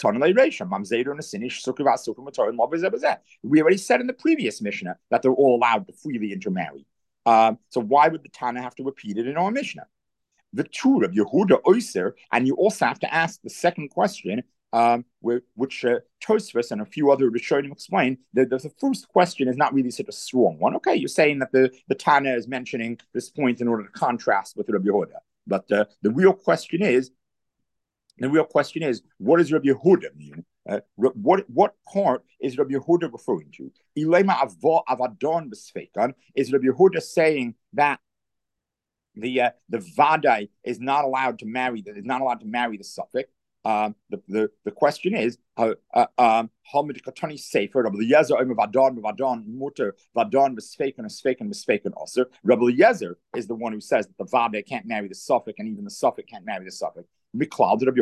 we already said in the previous Mishnah that they're all allowed to freely intermarry. Um, so why would the Tana have to repeat it in our Mishnah? The Tur of Yehuda Oyser, and you also have to ask the second question, um, which uh, Tosfos and a few other Rishonim explain. That the first question is not really such a strong one. Okay, you're saying that the, the Tana is mentioning this point in order to contrast with Rabbi Yehuda. But uh, the real question is, The real question is, what does Rabbi Yehuda mean? Uh, what what part is Rabbi Yehuda referring to? Ilema avadon b'sfeikan, is Rabbi Yehuda saying that the uh, the vadai is not allowed to marry that is not allowed to marry the suffix? Um, the, the the question is, uh, uh, um, Hamid Katani Sefer, Rabbi Yezer, Vadon, Vadon, Mutter, Vadon, Vesfaken, Vesfaken, Vesfaken also. Rabbi Yezer is the one who says that the Vade can't marry the suffix, and even the suffix can't marry the suffix. Evidently,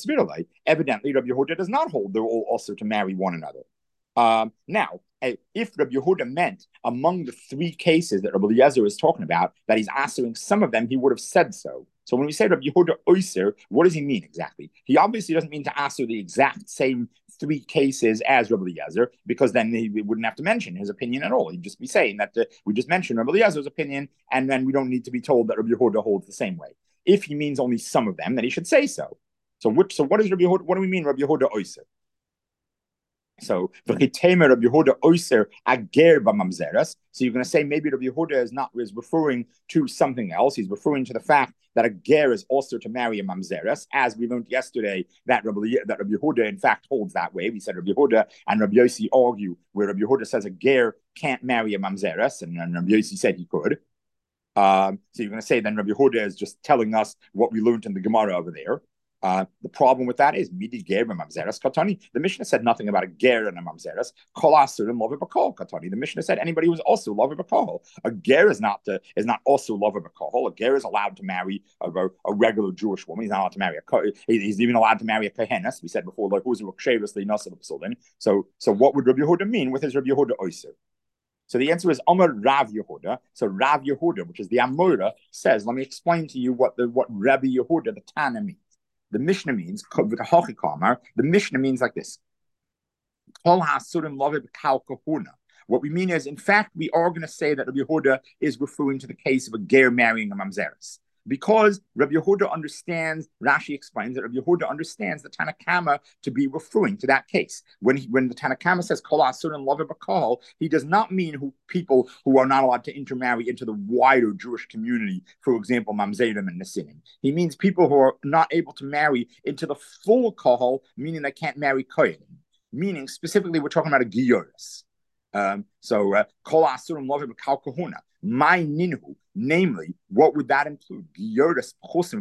Rabbi Yehuda does not hold they're all also to marry one another. Um, now, if Rabbi Yehuda meant among the three cases that Rabbi Yezer is talking about that he's answering some of them, he would have said so. So when we say Rabbi Yehuda Oyser, what does he mean exactly? He obviously doesn't mean to answer the exact same three cases as Rabbi Yezer, because then he wouldn't have to mention his opinion at all. He'd just be saying that uh, we just mentioned Rabbi Yezer's opinion, and then we don't need to be told that Rabbi Yehuda holds the same way. If he means only some of them, then he should say so. So which, so what is Rabbi Yehuda? What do we mean Rabbi Yehuda Oyser? So v'chitemer Rabbi Yehuda Oyser ager b'mamzeres. So you're going to say maybe Rabbi Yehuda is not is referring to something else. He's referring to the fact that a ger is also to marry a mamzeres, as we learned yesterday that Rabbi that Rabbi Yehuda in fact holds that way. We said Rabbi Yehuda and Rabbi Yossi argue where Rabbi Yehuda says a ger can't marry a mamzeres, and, and Rabbi Yossi said he could. Um, so you're going to say then Rabbi Yehuda is just telling us what we learned in the Gemara over there. Uh, the problem with that is midi ger mamzeres katani. The Mishnah said nothing about a ger and a mamzeres. Kol asurim lover b'kol katani. The Mishnah said anybody who is also lover b'kol. A ger is not uh, is not also lover b'kol. A ger is allowed to marry a, a regular Jewish woman. He's not allowed to marry a. He's even allowed to marry a kohenes. We said before, like who's a rukshevis le'nasa l'psulin. So so what would Rabbi Yehuda mean with his Rabbi Yehuda oyser? So the answer is Amar Rav Yehuda. So Rav Yehuda, which is the Amora, says, let me explain to you what the what Rabbi Yehuda the Tana means. The Mishnah means, the Mishnah means like this. What we mean is, in fact, we are going to say that Rabbi Yehuda is referring to the case of a ger marrying a mamzeres. Because Rabbi Yehuda understands, Rashi explains that Rabbi Yehuda understands the Tanakama to be referring to that case. When he, when the Tanakama says Kol Asurin Lover B'Kol, he does not mean who people who are not allowed to intermarry into the wider Jewish community, for example, Mamzerim and Nesinim. He means people who are not able to marry into the full Kohol, meaning they can't marry Kohen. Meaning, specifically, we're talking about a Gioris. Um, so, Kol Asurim Lover B'Kal Kahuna. My ninhu, namely, what would that include? Gioris,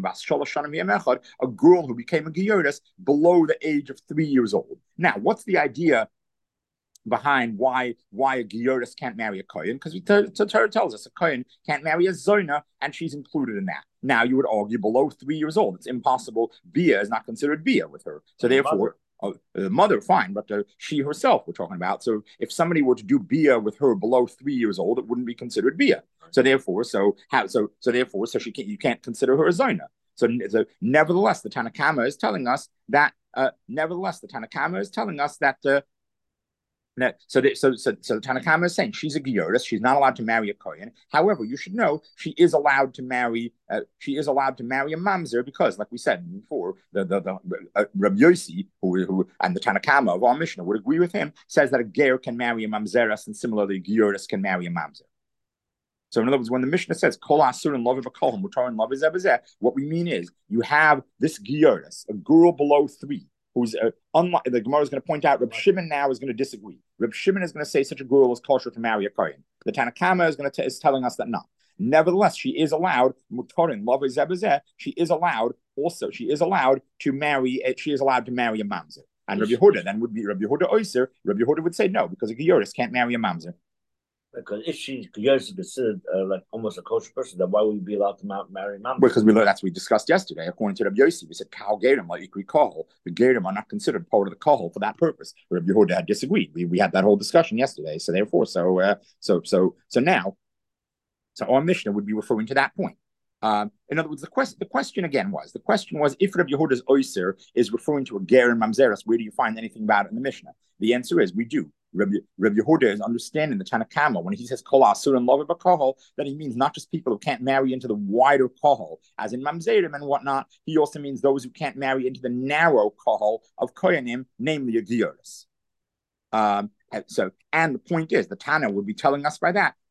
a girl who became a Gioris below the age of three years old. Now, what's the idea behind why why a Gioris can't marry a Kohen, because the Torah tells us a Kohen can't marry a Zona, and she's included in that. Now you would argue below three years old, it's impossible. Bia is not considered Bia with her, so therefore. Uh, the mother, fine, but uh, she herself we're talking about. So if somebody were to do bia with her below three years old, it wouldn't be considered bia. So therefore, so how so so therefore, so she can't you can't consider her a zona. So, so nevertheless, the Tanna Kamma is telling us that. Uh, nevertheless, the Tanna Kamma is telling us that. Uh, So, the, so, so, so the Tanna Kamma is saying she's a Gioris. She's not allowed to marry a Kohen. However, you should know she is allowed to marry. Uh, she is allowed to marry a Mamzer because, like we said before, the the, the uh, Rabbi Yossi, who, who and the Tanna Kamma of our Mishnah would agree with him, says that a Ger can marry a Mamzeres, and similarly, a Gioris can marry a Mamzer. So, in other words, when the Mishnah says "Kol asur and love of a kohen, mutar and love is ebezeh," what we mean is you have this Gioris, a girl below three. Who's uh, unlike the Gemara is going to point out? Reb Shimon now is going to disagree. Reb Shimon is going to say such a girl is kosher to marry a kohen. The Tanna Kamma is going to t- is telling us that not. Nevertheless, she is allowed mutarin love zebazeh. She is allowed also. She is allowed to marry. A, she is allowed to marry a mamzer. And Rabbi Yehuda then would be Rabbi Yehuda Oyser. Rabbi Yehuda would say no because a Gioris can't marry a mamzer. Because if she's considered uh, like almost a kosher person, then why would you be allowed to marry Mamzer? Because we learned that's what we discussed yesterday. According to Rabbi Yossi, we said Kal Gerim like Ikri Kohol. The Gerim are not considered part of the Kohol for that purpose. Rabbi Yehuda had disagreed. We we had that whole discussion yesterday. So therefore, so uh, so so so now, so our Mishnah would be referring to that point. Um, in other words, the question the question again was the question was if Rabbi Yehuda's Oyser is referring to a Gerim Mamzeres, where do you find anything about it in the Mishnah? The answer is we do. Rabbi, Rabbi Yehuda is understanding the Tanna Kamma when he says Kol asur and love of a kohol, that he means not just people who can't marry into the wider kohol, as in Mamzerim and whatnot. He also means those who can't marry into the narrow kohol of Koyanim, namely a Gioris. Um, so, and the point is, the Tana would be telling us by that,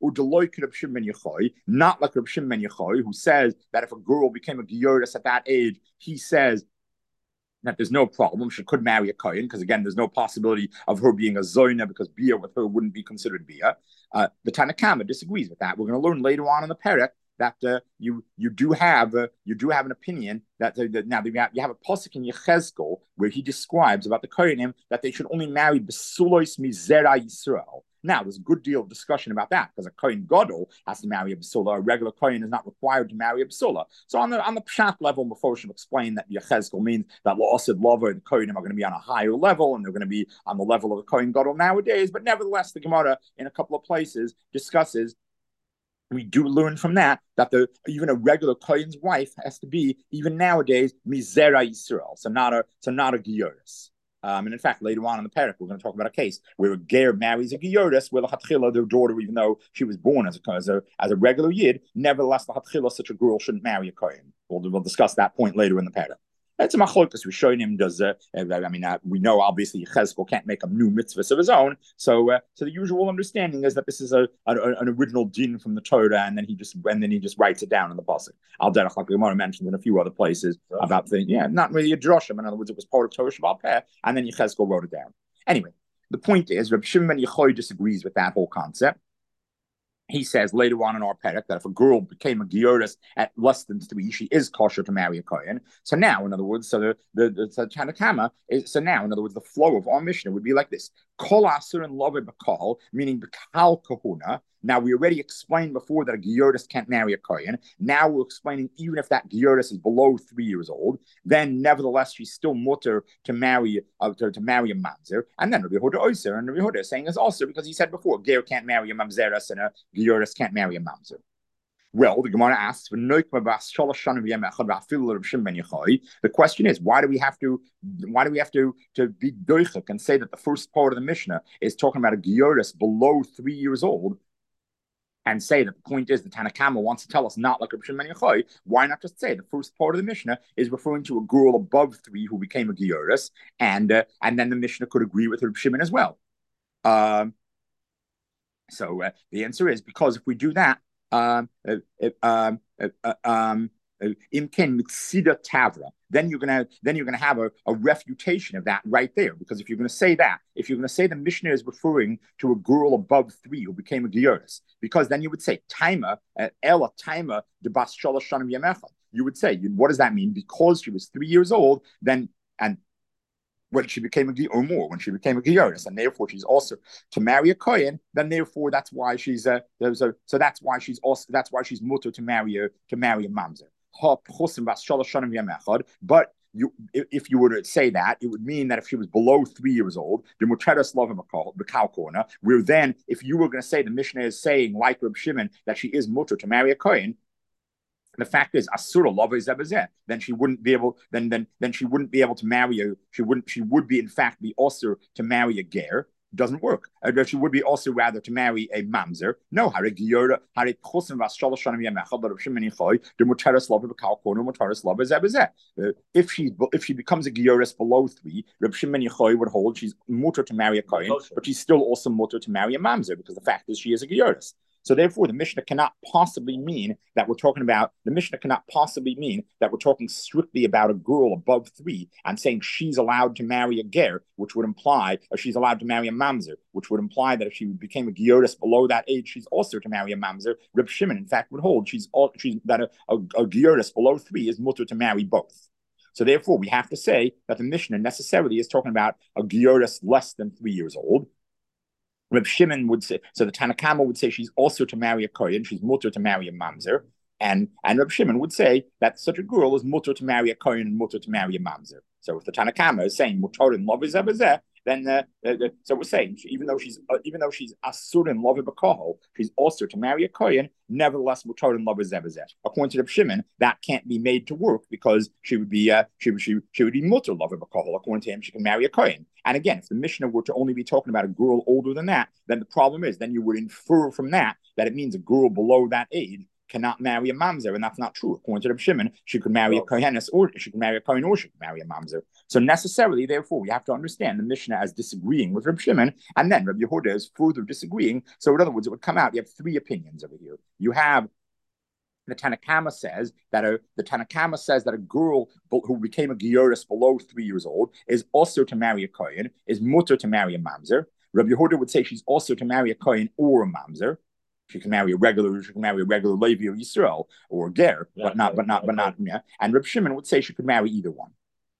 not like Reb Shimon ben Yochai, who says that if a girl became a Gioris at that age, he says that there's no problem. She could marry a Kohen, because again, there's no possibility of her being a Zoina, because Bia with her wouldn't be considered Bia. Uh, the Tanna Kamma disagrees with that. We're going to learn later on in the Perek that uh, you you do have uh, you do have an opinion that, uh, that now you have, you have a pasuk in Yechezkel where he describes about the Kohenim that they should only marry Besulois Mizera Yisrael. Now, there's a good deal of discussion about that because a Kohen Gadol has to marry a Basula. A regular Kohen is not required to marry a Basula. So on the on the Pshat level, Mephoshim explain that Yechezkel means that La'asid Lover and the Kohenim are going to be on a higher level and they're going to be on the level of a Kohen Gadol nowadays. But nevertheless, the Gemara in a couple of places discusses, we do learn from that that the even a regular Kohen's wife has to be, even nowadays, Mizera Yisrael. So not a so not a Gioris. Um, and in fact, later on in the Perek, we're going to talk about a case where a ger marries a Gioris, where the Hatchila, their daughter, even though she was born as a as a, as a regular Yid, nevertheless, the Hatchila, such a girl, shouldn't marry a Kohen. We'll, we'll discuss that point later in the Perek. It's a machlokas. We're showing him does. Uh, I mean, uh, we know obviously Chezkel can't make a new mitzvahs of his own. So, uh, so the usual understanding is that this is a, a an original din from the Torah, and then he just and then he just writes it down in the pasuk. Al derech, like the Gemara mentioned in a few other places Droshim. About the yeah, not really a droshim. In other words, it was part of Torah Shabbat Peh, and then Chezkel wrote it down. Anyway, the point is, Reb Shimon ben Yochai disagrees with that whole concept. He says later on in our Perek that if a girl became a Gioris at less than three, she is kosher to marry a Kohen. So now, in other words, so the the, the, the Tanna Kamma is so now, in other words, the flow of our Mishnah would be like this: Kol asur and love b'kol, meaning b'kal kahuna. Now we already explained before that a Gioris can't marry a Kohen. Now we're explaining even if that Gioris is below three years old, then nevertheless she's still mutter to marry uh, to, to marry a mamzer. And then Rabbi Yehuda Oyser, and Rabbi Yehuda is saying is also because he said before, Ger can't marry a mamzeres and a Gioris can't marry a mamzer. Well, the Gemara asks, the question is, why do we have to, why do we have to, to be doichik and say that the first part of the Mishnah is talking about a Gioris below three years old, and say that the point is the Tanna Kamma wants to tell us not like Reb Shimon ben Yochai? Why not just say the first part of the Mishnah is referring to a girl above three who became a Gioris, and uh, and then the Mishnah could agree with Reb Shimon as well. Um, so uh, the answer is because if we do that, um, uh, um, uh, um, Imken mitzida tavra. Then you're gonna then you're gonna have a, a refutation of that right there. Because if you're gonna say that, if you're gonna say the Mishnah is referring to a girl above three who became a Gioris, because then you would say Taima Ella Taima de Bas Shalosh Shanim Yamechad. You would say, what does that mean? Because she was three years old, then and when she became a or more when she became a Gionis, and therefore she's also to marry a Kohen. Then therefore that's why she's a uh, so, so that's why she's also that's why she's mutter to marry a to marry a mamzer. But you, if you were to say that, it would mean that if she was below three years old, the muteras love the cow corner. Where then, if you were going to say the Mishnah is saying, like Reb Shimon, that she is mutter to marry a Kohen, the fact is, asura love is then she wouldn't be able. Then then then she wouldn't be able to marry a. She wouldn't. She would be in fact be also to marry a ger. Doesn't work. Uh, she would be also rather to marry a mamzer. No, Harry Giora, Harry Chosim Vas Shaloshanim Yamechal, but Shimini Choy, the Mutaris love of a cow corner, Mutaris love is Ebezet. If she if she becomes a Gioris below three, Reb Shimini Choy would hold she's mutter to marry a Kohen, but she's still also mutter to marry a mamzer because the fact is she is a Gioris. So therefore, the Mishnah cannot possibly mean that we're talking about, the Mishnah cannot possibly mean that we're talking strictly about a girl above three and saying she's allowed to marry a ger, which would imply, or she's allowed to marry a mamzer, which would imply that if she became a gioris below that age, she's also to marry a mamzer. Reb Shimon, in fact, would hold she's, all, she's that a, a, a gioris below three is mutter to marry both. So therefore, we have to say that the Mishnah necessarily is talking about a gioris less than three years old. Reb Shimon would say, so the Tanakama would say she's also to marry a Kohen, she's mutter to marry a mamzer, and and Reb Shimon would say that such a girl is mutter to marry a Kohen and mutter to marry a mamzer. So if the Tanakama is saying mutter in love is then uh, uh, so we're saying even though she's uh, even though she's asur in love b'kohol, she's also to marry a Kohen. Nevertheless, mutar in love is zebazet. According to Reb Shimon, that can't be made to work because she would be uh, she she she would be mutar love b'kohol. According to him, she can marry a Kohen. And again, if the Mishnah were to only be talking about a girl older than that, then the problem is then you would infer from that that it means a girl below that age cannot marry a mamzer, and that's not true. According to Reb Shimon, she could marry well, a kohenes, or she could marry a kohen, or she could marry a mamzer. So necessarily, therefore, we have to understand the Mishnah as disagreeing with Reb Shimon, and then Reb Yehuda is further disagreeing. So in other words, it would come out. You have three opinions over here. You have the Tanakama says that a the Tanakama says that a girl who became a gioris below three years old is also to marry a kohen, is mutter to marry a mamzer. Reb Yehuda would say she's also to marry a kohen or a mamzer. She can marry a regular, she can marry a regular Levi or Yisrael or a ger, yeah, but not, yeah, but not, yeah, but not, yeah. And Reb Shimon would say she could marry either one.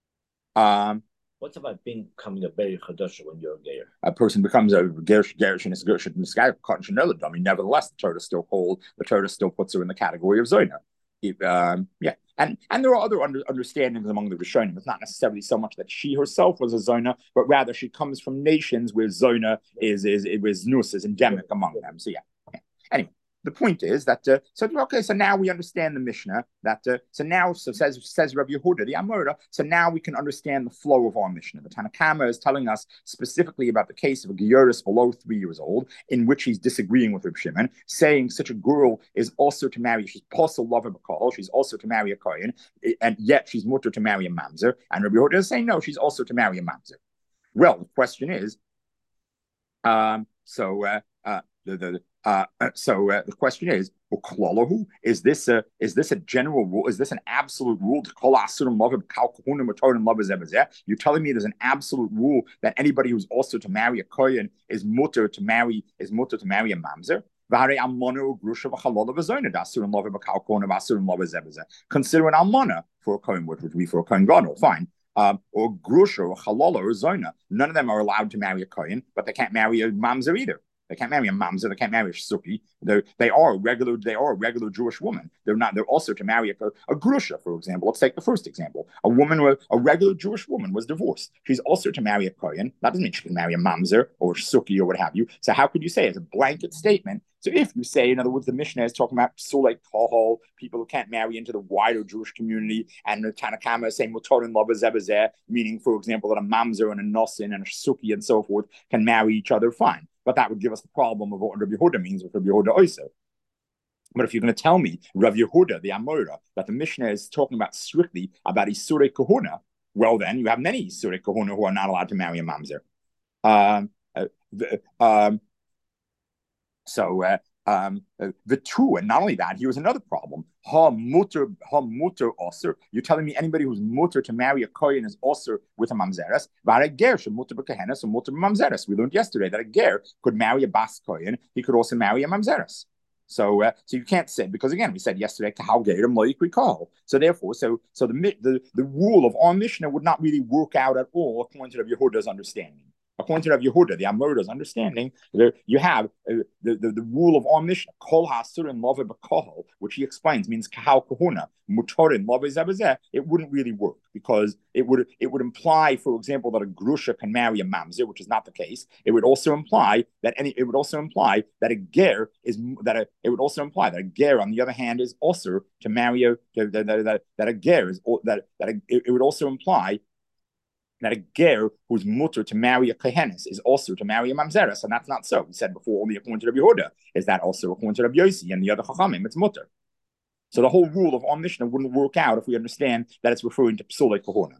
Um, What's about becoming a Beri Chadasha when you're a ger? A person becomes a ger, gersh, and is gersh, and this guy caught in Chanel dummy. Nevertheless, the Torah still hold, the Torah still puts her in the category of Zoina. Um, yeah, and and there are other under, understandings among the Rishonim. It's not necessarily so much that she herself was a Zona, but rather she comes from nations where Zona is is it was Nus is endemic among them. So yeah. Anyway, the point is that uh, so okay. So now we understand the Mishnah. That uh, so now so says says Rabbi Yehuda the Amora. So now we can understand the flow of our Mishnah. The Tanakama is telling us specifically about the case of a Gioris below three years old, in which he's disagreeing with Reb Shimon, saying such a girl is also to marry. She's posel lover b'kol. She's also to marry a kohen, and yet she's mutter to marry a mamzer. And Rabbi Yehuda is saying no, she's also to marry a mamzer. Well, the question is, um, so uh, uh, the the. Uh, so uh, the question is, is this a is this a general rule? Is this an absolute rule to call asurim love and love? You're telling me there's an absolute rule that anybody who's also to marry a kohen is mutter to marry is mutter to marry a mamzer? Consider an almana for a kohen, which would be for a kohen gadol, fine. Um, or grusha or chalala or zoina. None of them are allowed to marry a kohen, but they can't marry a mamzer either. They can't marry a mamzer. They can't marry a suki. They they are a regular. They are a regular Jewish woman. They're not. They're also to marry a, a grusha, for example. Let's take the first example. A woman with a regular Jewish woman was divorced. She's also to marry a kohen. That doesn't mean she can marry a mamzer or a suki or what have you. So how could you say it's a blanket statement? So if you say, in other words, the Mishnah is talking about psulei kohol, people who can't marry into the wider Jewish community, and the Tanakama is saying mutar and lava zebazeh, meaning, for example, that a mamzer and a nosin and a suki and so forth can marry each other, fine. But that would give us the problem of what Rabbi Yehuda means with Rabbi Yehuda also. But if you're going to tell me, Rav Yehuda, the Amora, that the Mishnah is talking about strictly about Isurei Kahuna, well then, you have many Isurei Kahuna who are not allowed to marry a mamzer. Um, uh, the, um, so, uh, um, uh, the two, and not only that, here's another problem. Ha mutter, ha mutter osir. You're telling me anybody who's mutter to marry a kohen is osir with a mamzeres. But a ger should mutter b'kehenes or mutter b'mamzeres. We learned yesterday that a ger could marry a bas kohen. He could also marry a mamzeres. So, uh, so you can't say, because again, we said yesterday, Kahal Gerim Lo Yikri Kahal. So therefore, so so the, the the rule of our Mishnah would not really work out at all according to Rabbi Yehuda's understanding. According to Rabbi Yehuda, the Amorda's understanding, there you have uh, the, the, the rule of our Mishnah, Kol Hasurin Love B'Kohol, which he explains means Kahal Kahuna, Mutorin Love Zebazeh. It wouldn't really work because it would it would imply, for example, that a grusha can marry a mamzer, which is not the case. It would also imply that any. It would also imply that a ger is that a. It would also imply that a ger, on the other hand, is also to marry a that that, that, that a ger is that that a, it, it would also imply that a ger who's mutter to marry a kohenes is also to marry a mamzeres, and that's not so. We said before, only according to Rabbi Yehuda is that also according to Rabbi Yossi and the other chachamim, it's mutter. So the whole rule of our Mishnah wouldn't work out if we understand that it's referring to psulei kohona.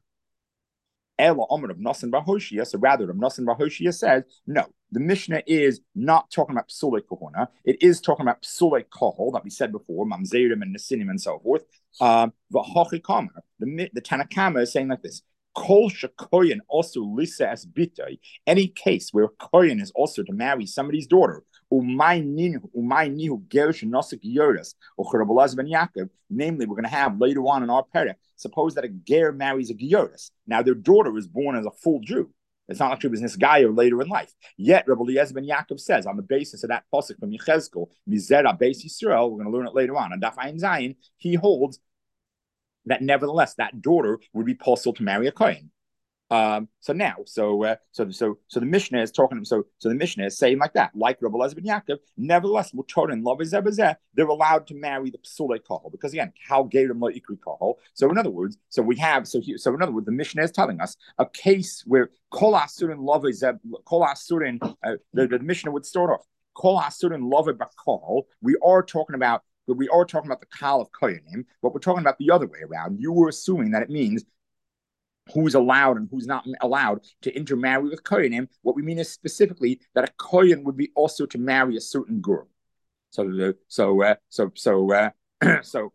Ela Omer of Nosson bar Hoshea, so rather, Rav Nosson bar Hoshea says, no, the Mishnah is not talking about psulei kohona. It is talking about psulei kohol that we said before, mamzerim and nesinim and so forth. Um, the the Tanakama is saying like this. Kol shekoyin also lisa as bitay. Any case where koyin is also to marry somebody's daughter, umay ninu umay nihu gersh nosik yodas or Rabbalaz ben Yaakov. Namely, we're going to have later on in our parak. Suppose that a ger marries a gyodas. Now their daughter is born as a full Jew. It's not like she was this guy or later in life. Yet Rabbi Eliezer ben Yaakov says on the basis of that pasuk from Yechezkel, Mizera Beis Yisrael, we're going to learn it later on on Daf Ayin Zayin. He holds that nevertheless that daughter would be possible to marry a kohen. Um, so now, so uh, so so so the Mishnah is talking. So so the Mishnah is saying like that, like Rabbi Eliezer ben Yaakov. Nevertheless, they're allowed to marry the psulei kahal because again, how gerim lo ikri kahal. So in other words, so we have so here, so in other words, the Mishnah is telling us a case where kol asurin love zeb kol asurin. Uh, the, the Mishnah would start off kol asurin love bakal. We are talking about. But we are talking about the Kal of Koyanim, but we're talking about the other way around. You were assuming that it means who's allowed and who's not allowed to intermarry with Koyanim. What we mean is specifically that a Koyan would be also to marry a certain girl. So, so, uh, so, so, uh, so,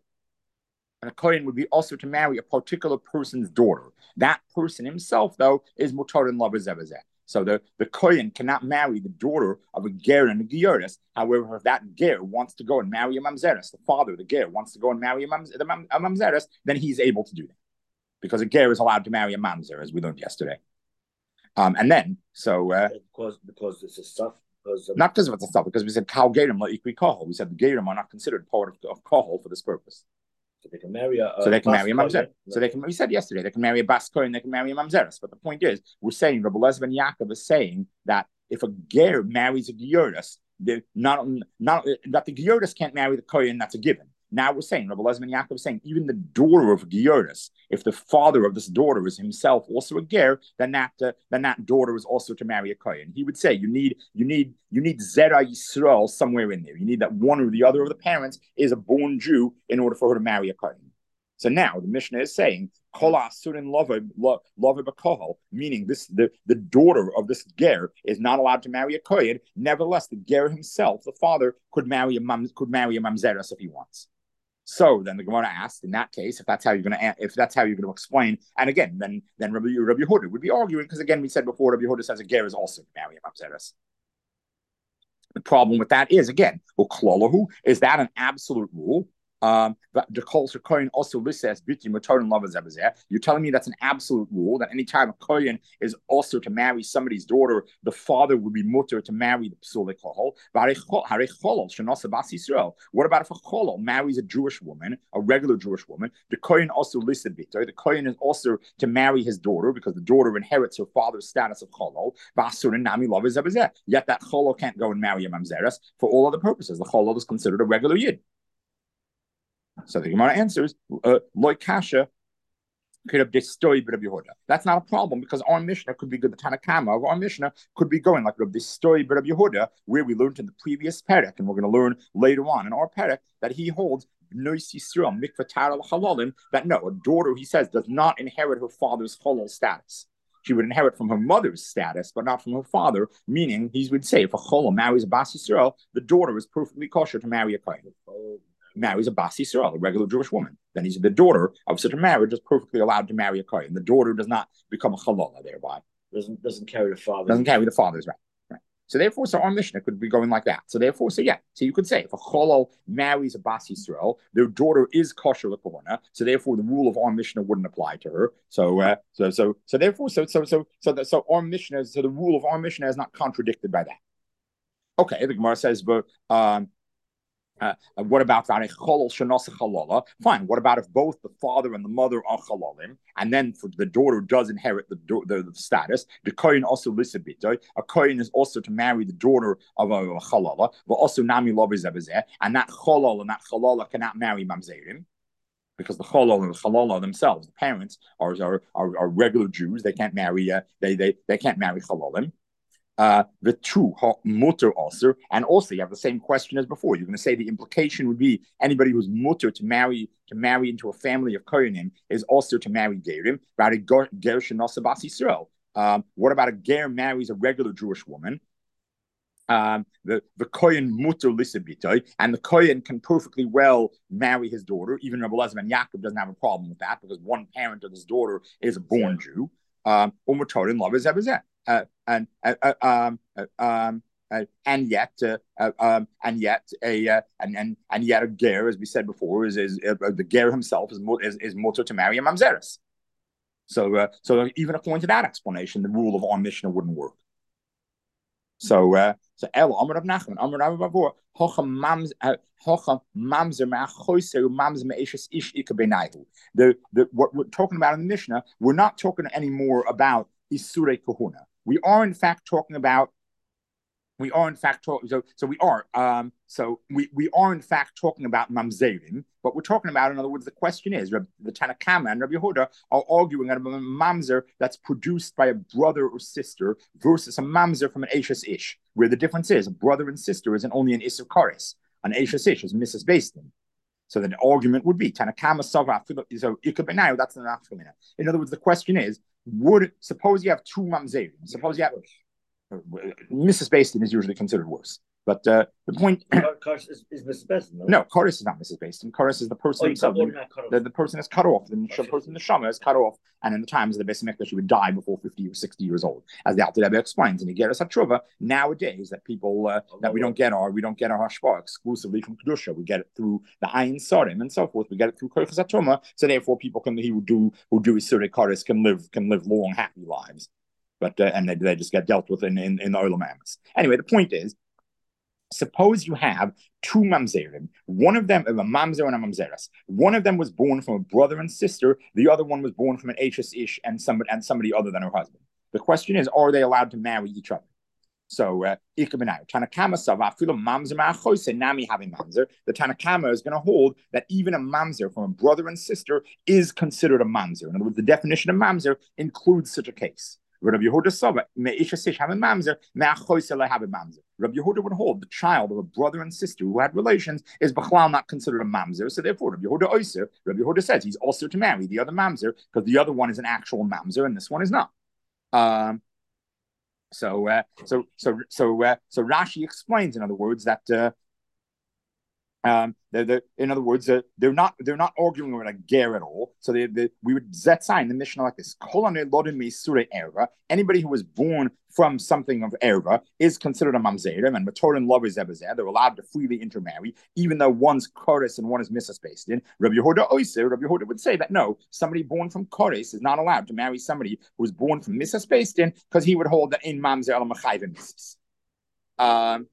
a Koyan would be also to marry a particular person's daughter. That person himself, though, is mutar and lover zebazeh. So the, the Kohen cannot marry the daughter of a ger and a gioris. However, if that ger wants to go and marry a mamzeres, the father of the ger wants to go and marry a, mamz, a mamzeres, then he's able to do that. Because a ger is allowed to marry a mamzer, as we learned yesterday. Um, and then, so... Uh, because because this is stuff. Because, um, not because of it's stuff, because we said kal gerim la ikri kahal. We said the gerim are not considered part of, of kahal for this purpose. So they can marry a, a so they can marry a mamzer. So they can. We said yesterday they can marry a bas kohen, they can marry a mamzeres. But the point is, we're saying Rabbi Eliezer ben Yaakov is saying that if a ger marries a gioris, not not that the gioris can't marry the kohen. That's a given. Now we're saying Rabbi Eliezer ben Yaakov is saying even the daughter of a gioris, if the father of this daughter is himself also a ger, then that uh, then that daughter is also to marry a kohen. He would say you need you need you need zera Yisrael somewhere in there. You need that one or the other of the parents is a born Jew in order for her to marry a kohen. So now the Mishnah is saying kol asurin love b'kohol, meaning this the, the daughter of this ger is not allowed to marry a kohen. Nevertheless, the ger himself, the father, could marry a mam, could marry a mamzeres if he wants. So then the Gemara asked, in that case, if that's how you're going to, if that's how you're going to explain, and again, then then Rabbi, Rabbi Yehuda would be arguing because again, we said before, Rabbi Yehuda says a ger is also to marry a mamzeres. The problem with that is again, uklolahu, is that an absolute rule? Um, but the kol kohen also lists as biti mutar and lava zebazeh. You're telling me that's an absolute rule that anytime a kohen is also to marry somebody's daughter, the father would be mutar to marry the psulei kohol. What about if a cholol marries a Jewish woman, a regular Jewish woman? The kohen also listed bitter. The kohen is also to marry his daughter because the daughter inherits her father's status of cholol. Yet that cholol can't go and marry a mamzeres for all other purposes. The cholol is considered a regular yid. So the Gemara answers, Loi Kasha could have destroyed Rabbi Yehuda. That's not a problem because our Mishnah could be good. The Tanakama of our Mishnah could be going like Rabbi destroyed Rabbi Yehuda, where we learned in the previous parak, and we're going to learn later on in our parak that he holds Nois Yisrael Mikvatar al Halalim. That no, a daughter, he says, does not inherit her father's halal status. She would inherit from her mother's status, but not from her father. Meaning, he would say, if a cholol marries a Bas Yisrael, the daughter is perfectly kosher to marry a kohen. Marries a Bas Yisrael, a regular Jewish woman. Then he's the daughter of such a marriage is perfectly allowed to marry a kohen. The daughter does not become a chalola thereby. Doesn't doesn't carry the father. Doesn't carry the father's right. right. So therefore, so our Mishnah could be going like that. So therefore, so yeah, so you could say if a cholol marries a bas Yisrael, their daughter is kosher l'kohana. So therefore, the rule of our Mishnah wouldn't apply to her. So uh, so so so therefore, so so so so the, so our Mishnah, so the rule of our Mishnah is not contradicted by that. Okay, the Gemara says, but um, Uh, what about fine? What about if both the father and the mother are chalalim, and then for the daughter does inherit the, the, the status? The kohen also lisabito. A kohen is also to marry the daughter of a, a chalala, but also nami lovizabazeh, and that chalal and that chalala cannot marry mamzerim. Because the chalal and the chalala themselves, the parents are are, are, are regular Jews. They can't marry. Uh, they they they can't marry chalalim. Uh, the two mutter also, and also you have the same question as before. You're going to say the implication would be anybody who's mutter to marry to marry into a family of kohenim is also to marry gerim. About a ger shenasa bas Yisrael. Um, what about a ger marries a regular Jewish woman? Um, the the kohen mutter lisabitoi, and the kohen can perfectly well marry his daughter. Even Rabbi Elazar ben Yaakov doesn't have a problem with that because one parent of his daughter is a born Jew. Um, Uh, and uh, uh, um, uh, um, uh, and yet, uh, uh, um, and yet, a uh, and and and yet, a ger, as we said before, is is uh, the ger himself is is, is mutter to marry a mamzeres. So, uh, so even according to that explanation, the rule of our Mishnah wouldn't work. So, uh, so El Amar Rav Nachman, Amar Rav Bavur, Hocha Mams, Hocha Mamzer Ma'achoiser Mamzer Me'eshes Ish Ikabenahu. The the what we're talking about in the Mishnah, we're not talking anymore about Isurei Kahuna. We are in fact talking about. We are in fact talking. So, so we are. Um, so we we are in fact talking about mamzerim, but we're talking about. In other words, the question is: the Tanna Kama and Rabbi Yehuda are arguing about a mamzer that's produced by a brother or sister versus a mamzer from an Eishes Ish, where the difference is a brother and sister isn't only an Isser Kares, an Eishes Ish is Missus Basin. So the argument would be Tanna Kama Sava. So Ikabenayu, that's the nafkamina. In other words, the question is: would suppose you have two mamzerim? Suppose you have. Missus Bastin is usually considered worse. But uh, the point... Karis is, is Missus Bastin, no? No, Karis is not Missus Bastin. Karis is the person oh, himself. The, the, the person is cut off. The oh, person in the Shama is cut off. And in the times of the Beis Hamikdash, she would die before fifty or sixty years old. As the Alter Rebbe explains in Igeres HaTshuva, nowadays that people, uh, oh, that we don't get our, we don't get our Hashpah exclusively from Kedusha. We get it through the Ayin Sarim and so forth. We get it through Kochas HaTumah. So therefore people can, he would do, who do Isurei Karis can live, can live long, happy lives. But uh, and they, they just get dealt with in, in, in the Olam Amos. Anyway, the point is, suppose you have two mamzerim. One of them, a mamzer and a mamzeres. One of them was born from a brother and sister. The other one was born from an Eishes Ish and somebody and somebody other than her husband. The question is, are they allowed to marry each other? So, uh, Tanna Kama Sava, mamzer ma'achoise nami having mamzer. The Tanna Kama is going to hold that even a mamzer from a brother and sister is considered a mamzer. In other words, the definition of mamzer includes such a case. Rabbi Yehuda Sava, Me'eshes Ish have a mamzer, Me'achoise le have a mamzer. Rabbi Yehuda would hold the child of a brother and sister who had relations is b'chlal not considered a mamzer. So therefore, Rabbi Yehuda Oiser, Rabbi Yehuda says he's also to marry the other mamzer because the other one is an actual mamzer and this one is not. Um, so, uh, so, so, so, uh, so Rashi explains, in other words, that. Uh, Um, they're, they're, in other words, uh, they're not they're not arguing about a ger at all. So they, they, we would zet sign the Mishnah like this: anybody who was born from something of erva is considered a mamzerim, and matorin love is ebazeh. They're allowed to freely intermarry, even though one's chorus and one is Missus Bastin. Rabbi Yehuda Oiser, Rabbi Yehuda would say that no, somebody born from chorus is not allowed to marry somebody who was born from Missus Bastin, because he would hold that in mamzer al machayvim missus. Um.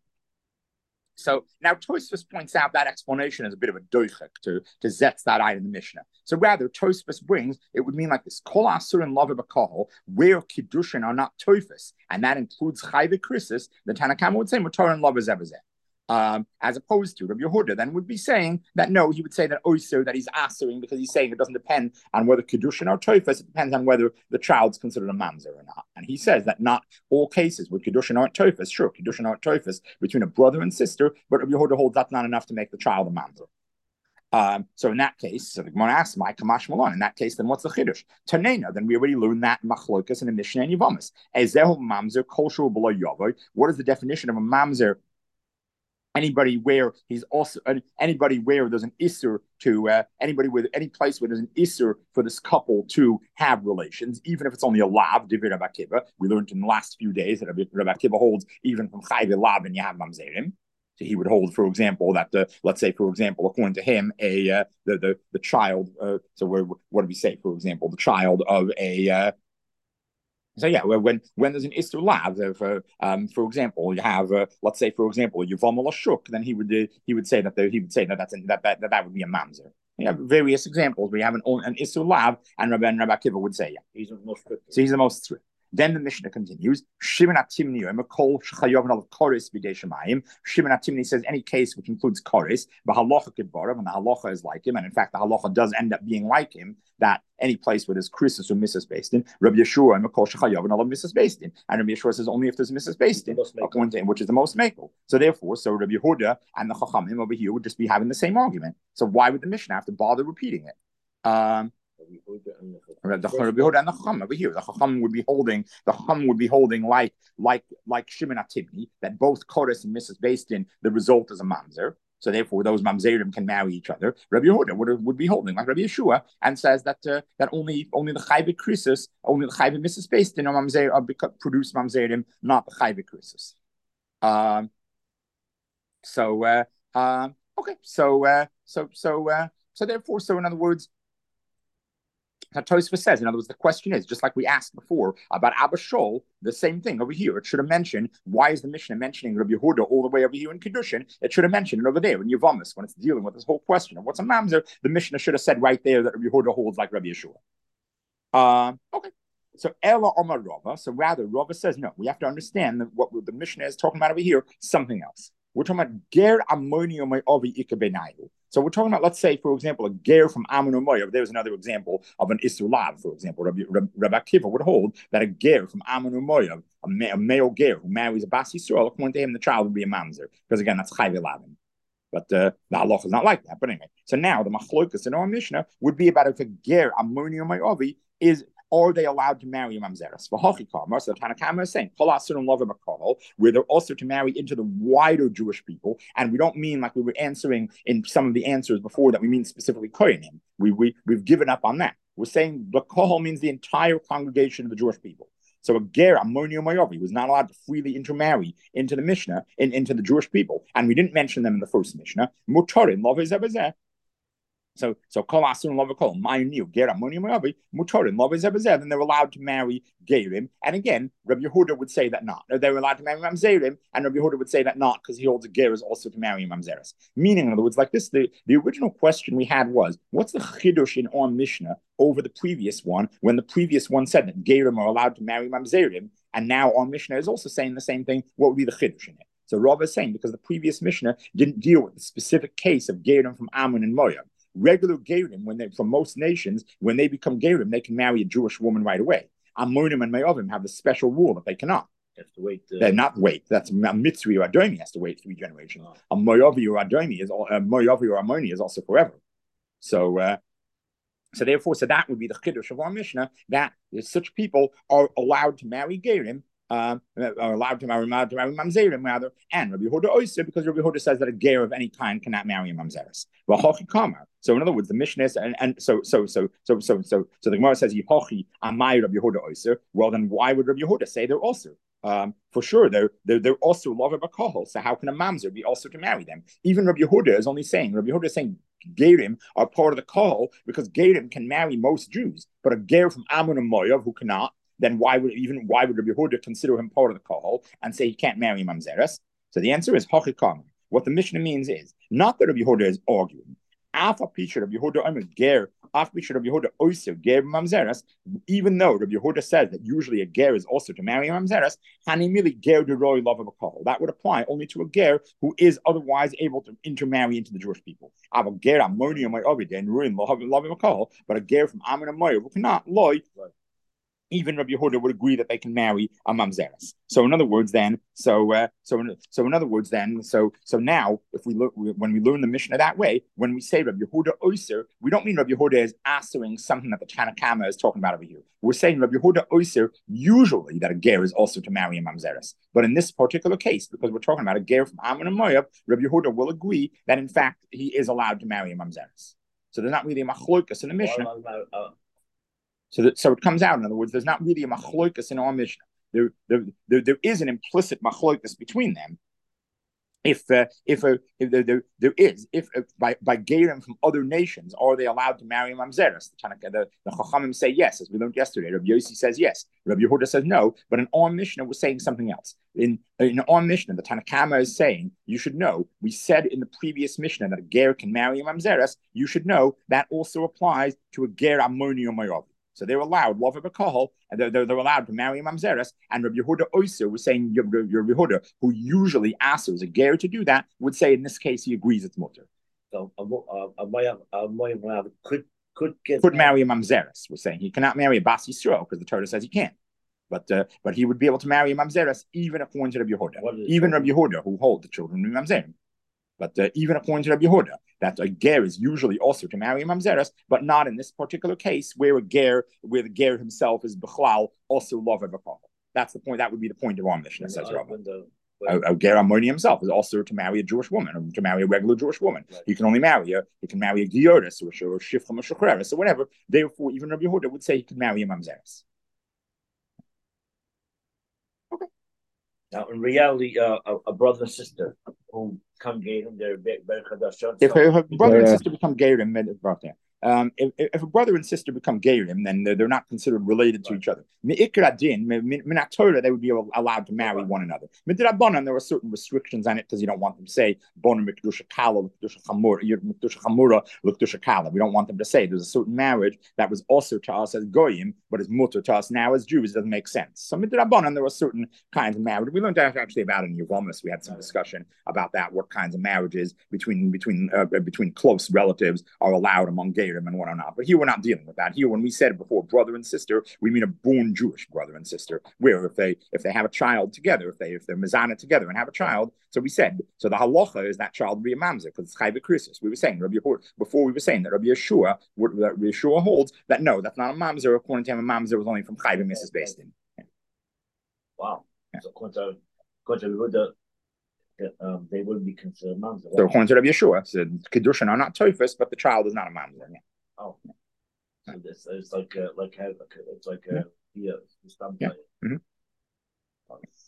So now Tosfos points out that explanation is a bit of a doichek to, to zetz that eye in the Mishnah. So rather, Tosfos brings, it would mean like this, kol asur and love b'kahol, where kiddushin are not toifus, and that includes chayve krisis, the Tanna Kama would say, motor and love is evazeh. Um, as opposed to Rabbi Yehuda, then would be saying that no, he would say that oiser, that he's asering, because he's saying it doesn't depend on whether kedushin or toifus, it depends on whether the child's considered a mamzer or not. And he says that not all cases with kedushin or toifus, sure, kedushin or toifus between a brother and sister, but Rabbi Yehuda holds that's not enough to make the child a mamzer. Um, so in that case, so the Gemara asks, "My kamash malon." In that case, then what's the chiddush? Tanena. Then we already learned that machlokas in the Mishnah and Yevamis. Ezehu mamzer kol shul b'lo yavoy. What is the definition of a mamzer anybody where he's also anybody where there's an isser to uh, anybody with any place where there's an isser for this couple to have relations, even if it's only a lav, David Rabbi Akiva. We learned in the last few days that Rabbi Akiva holds even from chayve lav and you have mamzerim. So he would hold, for example, that the let's say, for example, according to him, a uh, the the the child. Uh, so where, what do we say, for example, the child of a uh, so yeah, when when there's an Isser Lav, if, uh, um, for example, you have uh, let's say, for example, Yuvam Shuk, then he would uh, he would say that the, he would say that that's an, that, that that that would be a mamzer. You have various examples where you have an an Isser Lav, and Rabbi and Rabbi Akiva would say, yeah, he's the most strict. So he's the most strict. Then the Mishnah continues. Shimon Atimni Kol Shchayav al Koris B'dei Shemayim. Shimon Atimni says any case which includes Koris, but halacha kibarav, and the halacha is like him, and in fact the halacha does end up being like him. That any place where there's Christus or Missus based in, Rabbi Yeshua and Kol Shchayav and all Missus based in, and Rabbi Yeshua says only if there's Missus based in, according to him, which is the most makel. So therefore, so Rabbi Yehuda and the Chachamim over here would just be having the same argument. So why would the Mishnah have to bother repeating it? Um, The Rabbi Yehuda and the Chacham over here, the Chacham would be holding, the Chacham would be holding like like like Shimon Atibni, that both Koris and Missus based in, the result is a mamzer. So therefore, those mamzerim can marry each other. Rabbi Yehuda would would be holding like Rabbi Yeshua and says that uh, that only only the chayve krisus, only the chayve Missus based in, or mamzer uh, produce mamzerim, not the chayve krisus. Um. So uh, uh, okay. So uh, so so uh, so therefore, so in other words. Now, Tosfos says, in other words, the question is, just like we asked before about Abba Shol, the same thing over here. It should have mentioned, why is the Mishnah mentioning Rabbi Yehuda all the way over here in Kiddushin? It should have mentioned it over there in Yavamis, when it's dealing with this whole question of what's a mamzer. The Mishnah should have said right there that Rabbi Yehuda holds like Rabbi Yeshua. Um, okay. So Ella Omar Rava. So rather, Rava says, no, we have to understand that what the Mishnah is talking about over here, something else. We're talking about Ger Ammonium Ovi Ikabenayu. So we're talking about, let's say, for example, a ger from Ammon Moav. There's another example of an Isser Lav, for example. Rabbi, Rabbi Akiva would hold that a ger from Ammon Moav, a, ma- a male ger who marries a Bas Yisrael, according to him, the child would be a mamzer. Because again, that's chayve lavin. But uh, the halacha is not like that. But anyway, so now the machlokas in our Mishnah would be about if a ger Ammonium Moavi is. Are they allowed to marry mamzeres? So the Tanna Kamma is saying, where they're also to marry into the wider Jewish people, and we don't mean like we were answering in some of the answers before that we mean specifically kohenim. We we we've given up on that. We're saying the kohol means the entire congregation of the Jewish people. So a ger Ammonium Moavi was not allowed to freely intermarry into the Mishnah, in, into the Jewish people, and we didn't mention them in the first Mishnah. Mutarin lovei. So, so kol asur and love kol my new ger Ammonium Moavi mutorin love zebazeh. Then they're allowed to marry gerim. And again, Rabbi Yehuda would say that not. They were allowed to marry mamzerim, and Rabbi Yehuda would say that not because he holds a ger is also to marry mamzeres. Meaning, in other words, like this, the, the original question we had was, what's the chidush in our Mishnah over the previous one when the previous one said that gerim are allowed to marry mamzerim, and now our Mishnah is also saying the same thing? What would be the chidush in it? So Rav is saying because the previous Mishnah didn't deal with the specific case of gerim from Ammon and Moav. Regular gerim, when they from most nations, when they become gerim, they can marry a Jewish woman right away. Ammonim and Me'ovim have the special rule that they cannot. They have to wait. Uh... They're not wait. That's a Mitzri or Adomi has to wait three generations. Oh. A Moavi or Adomi is uh, Moavi or Ammoni is also forever. So, uh, so therefore, so that would be the chiddush of our Mishnah that such people are allowed to marry gerim. Um, are allowed to marry, to marry mamzerim rather, and Rabbi Yehuda also because Rabbi Yehuda says that a ger of any kind cannot marry a mamzeres. So in other words, the Mishnah is, and, and so so so so so so so the Gemara says Yehochi Amai Rabbi Yehuda also. Well, then why would Rabbi Yehuda say they're also? Um, for sure, they're they're they're also lover b'kohol. So how can a mamzer be also to marry them? Even Rabbi Yehuda is only saying Rabbi Yehuda is saying gerim are part of the kohol because gerim can marry most Jews, but a ger from Ammon and Moav who cannot. Then why would even why would Rabbi Yehuda consider him part of the kohol and say he can't marry mamzeres? So the answer is hachikam. What the Mishnah means is not that Rabbi Yehuda is arguing. Afa pisha Rabbi Yehuda omer ger, afa pisha Rabbi Yehuda oiser ger mamzeres. Even though Rabbi Yehuda says that usually a ger is also to marry mamzeres, hanimili ger deroi love of a kohol. That would apply only to a ger who is otherwise able to intermarry into the Jewish people. Ava ger ammonium my ovid and ruin love of a kohol, but a ger from Ammon and Moav who cannot loy. even Rabbi Yehuda would agree that they can marry a mamzeres. So in other words, then, so uh, so in, so in other words, then, so so now, if we look when we learn the Mishnah that way, when we say Rabbi Yehuda oiser, we don't mean Rabbi Yehuda is answering something that the Tanakama is talking about over here. We're saying Rabbi Yehuda oiser usually that a ger is also to marry a mamzeres, but in this particular case, because we're talking about a ger from Ammon and Moab, Rabbi Yehuda will agree that in fact he is allowed to marry a mamzeres. So there's not really a machlokas in the Mishnah. Well, uh, uh, So that, so it comes out. In other words, there's not really a machlokas in our Mishnah. There, there, there, there is an implicit machlokas between them. If uh, if, uh, if there, there, there is, if uh, by by gerim from other nations, are they allowed to marry mamzeres? The, the, the Chachamim say yes, as we learned yesterday. Rabbi Yossi says yes. Rabbi Yehuda says no. But in our Mishnah, we're saying something else. In in our Mishnah, the Tanakama is saying you should know. We said in the previous Mishnah that a ger can marry a mamzeres. You should know that also applies to a ger Ammoni or Moavi. So they're allowed, love of a kahal, and they're, they're, they're allowed to marry a mamzeres. And Rabbi Yehuda Oiser was saying, your Rabbi Yehuda, who usually asks a ger to do that, would say in this case he agrees it's mutter. So a Moav could could get could marry a mamzeres. We're saying he cannot marry a bas Yisrael because the Torah says he can't. But uh, but he would be able to marry a mamzeres even according to Rabbi Yehuda, even Rabbi Yehuda who hold the children of mamzerim. But uh, even according to Rabbi Yehuda, that a ger is usually also to marry a mamzeres, but not in this particular case where a ger, where the ger himself is bechlal, also love of a couple. That's the point. That would be the point of our Mishnah, says Rabbi. A, a ger Ammoni himself is also to marry a Jewish woman, or to marry a regular Jewish woman. Right. He can only marry a, he can marry a gioris or a shifcham or shachreris or whatever. Therefore, even Rabbi Yehuda would say he could marry a mamzeres. Okay. Now, in reality, uh, a, a brother and sister who congregate him, they're better. If a, if a brother and sister become gerim, um, if, if a brother and sister become gerim, then they're, they're not considered related to right. each other. Mi'ikra din, minat Torah, they would be allowed to marry right. one another. Midrabanan, there are certain restrictions on it because you don't want them to say bonim mikdusha kala, mikdusha chamura, mikdusha chamura, mikdusha kala. We don't want them to say there's a certain marriage that was also to us as goyim, but is mutter to us now as Jews. It doesn't make sense. So midrabanan, there are certain kinds of marriage. We learned actually about it in Yevomis. We had some discussion about that. What kinds of marriages between between uh, between close relatives are allowed among gerim and what are not. But here we're not dealing with that. Here, when we said before brother and sister, we mean a born Jewish brother and sister, where if they if they have a child together, if they if they're mizana together and have a child, so we said, so the halacha is that child will be a mamzer because it's chayv krisis. We were saying Rabbi Yehuda, before we were saying that Rabbi Yeshua, that Rabbi Yeshua holds that no, that's not a mamzer. According to him, a mamzer was only from chayv and missus based in. Yeah. Wow. Yeah. So according to according to Um, they wouldn't be considered mamzer. So according to Rabbi Yeshua, so kedushin are not toifus, but the child is not a mamzer. Yeah. Oh, so this it's like a, like a, it's like a, yeah. Yeah,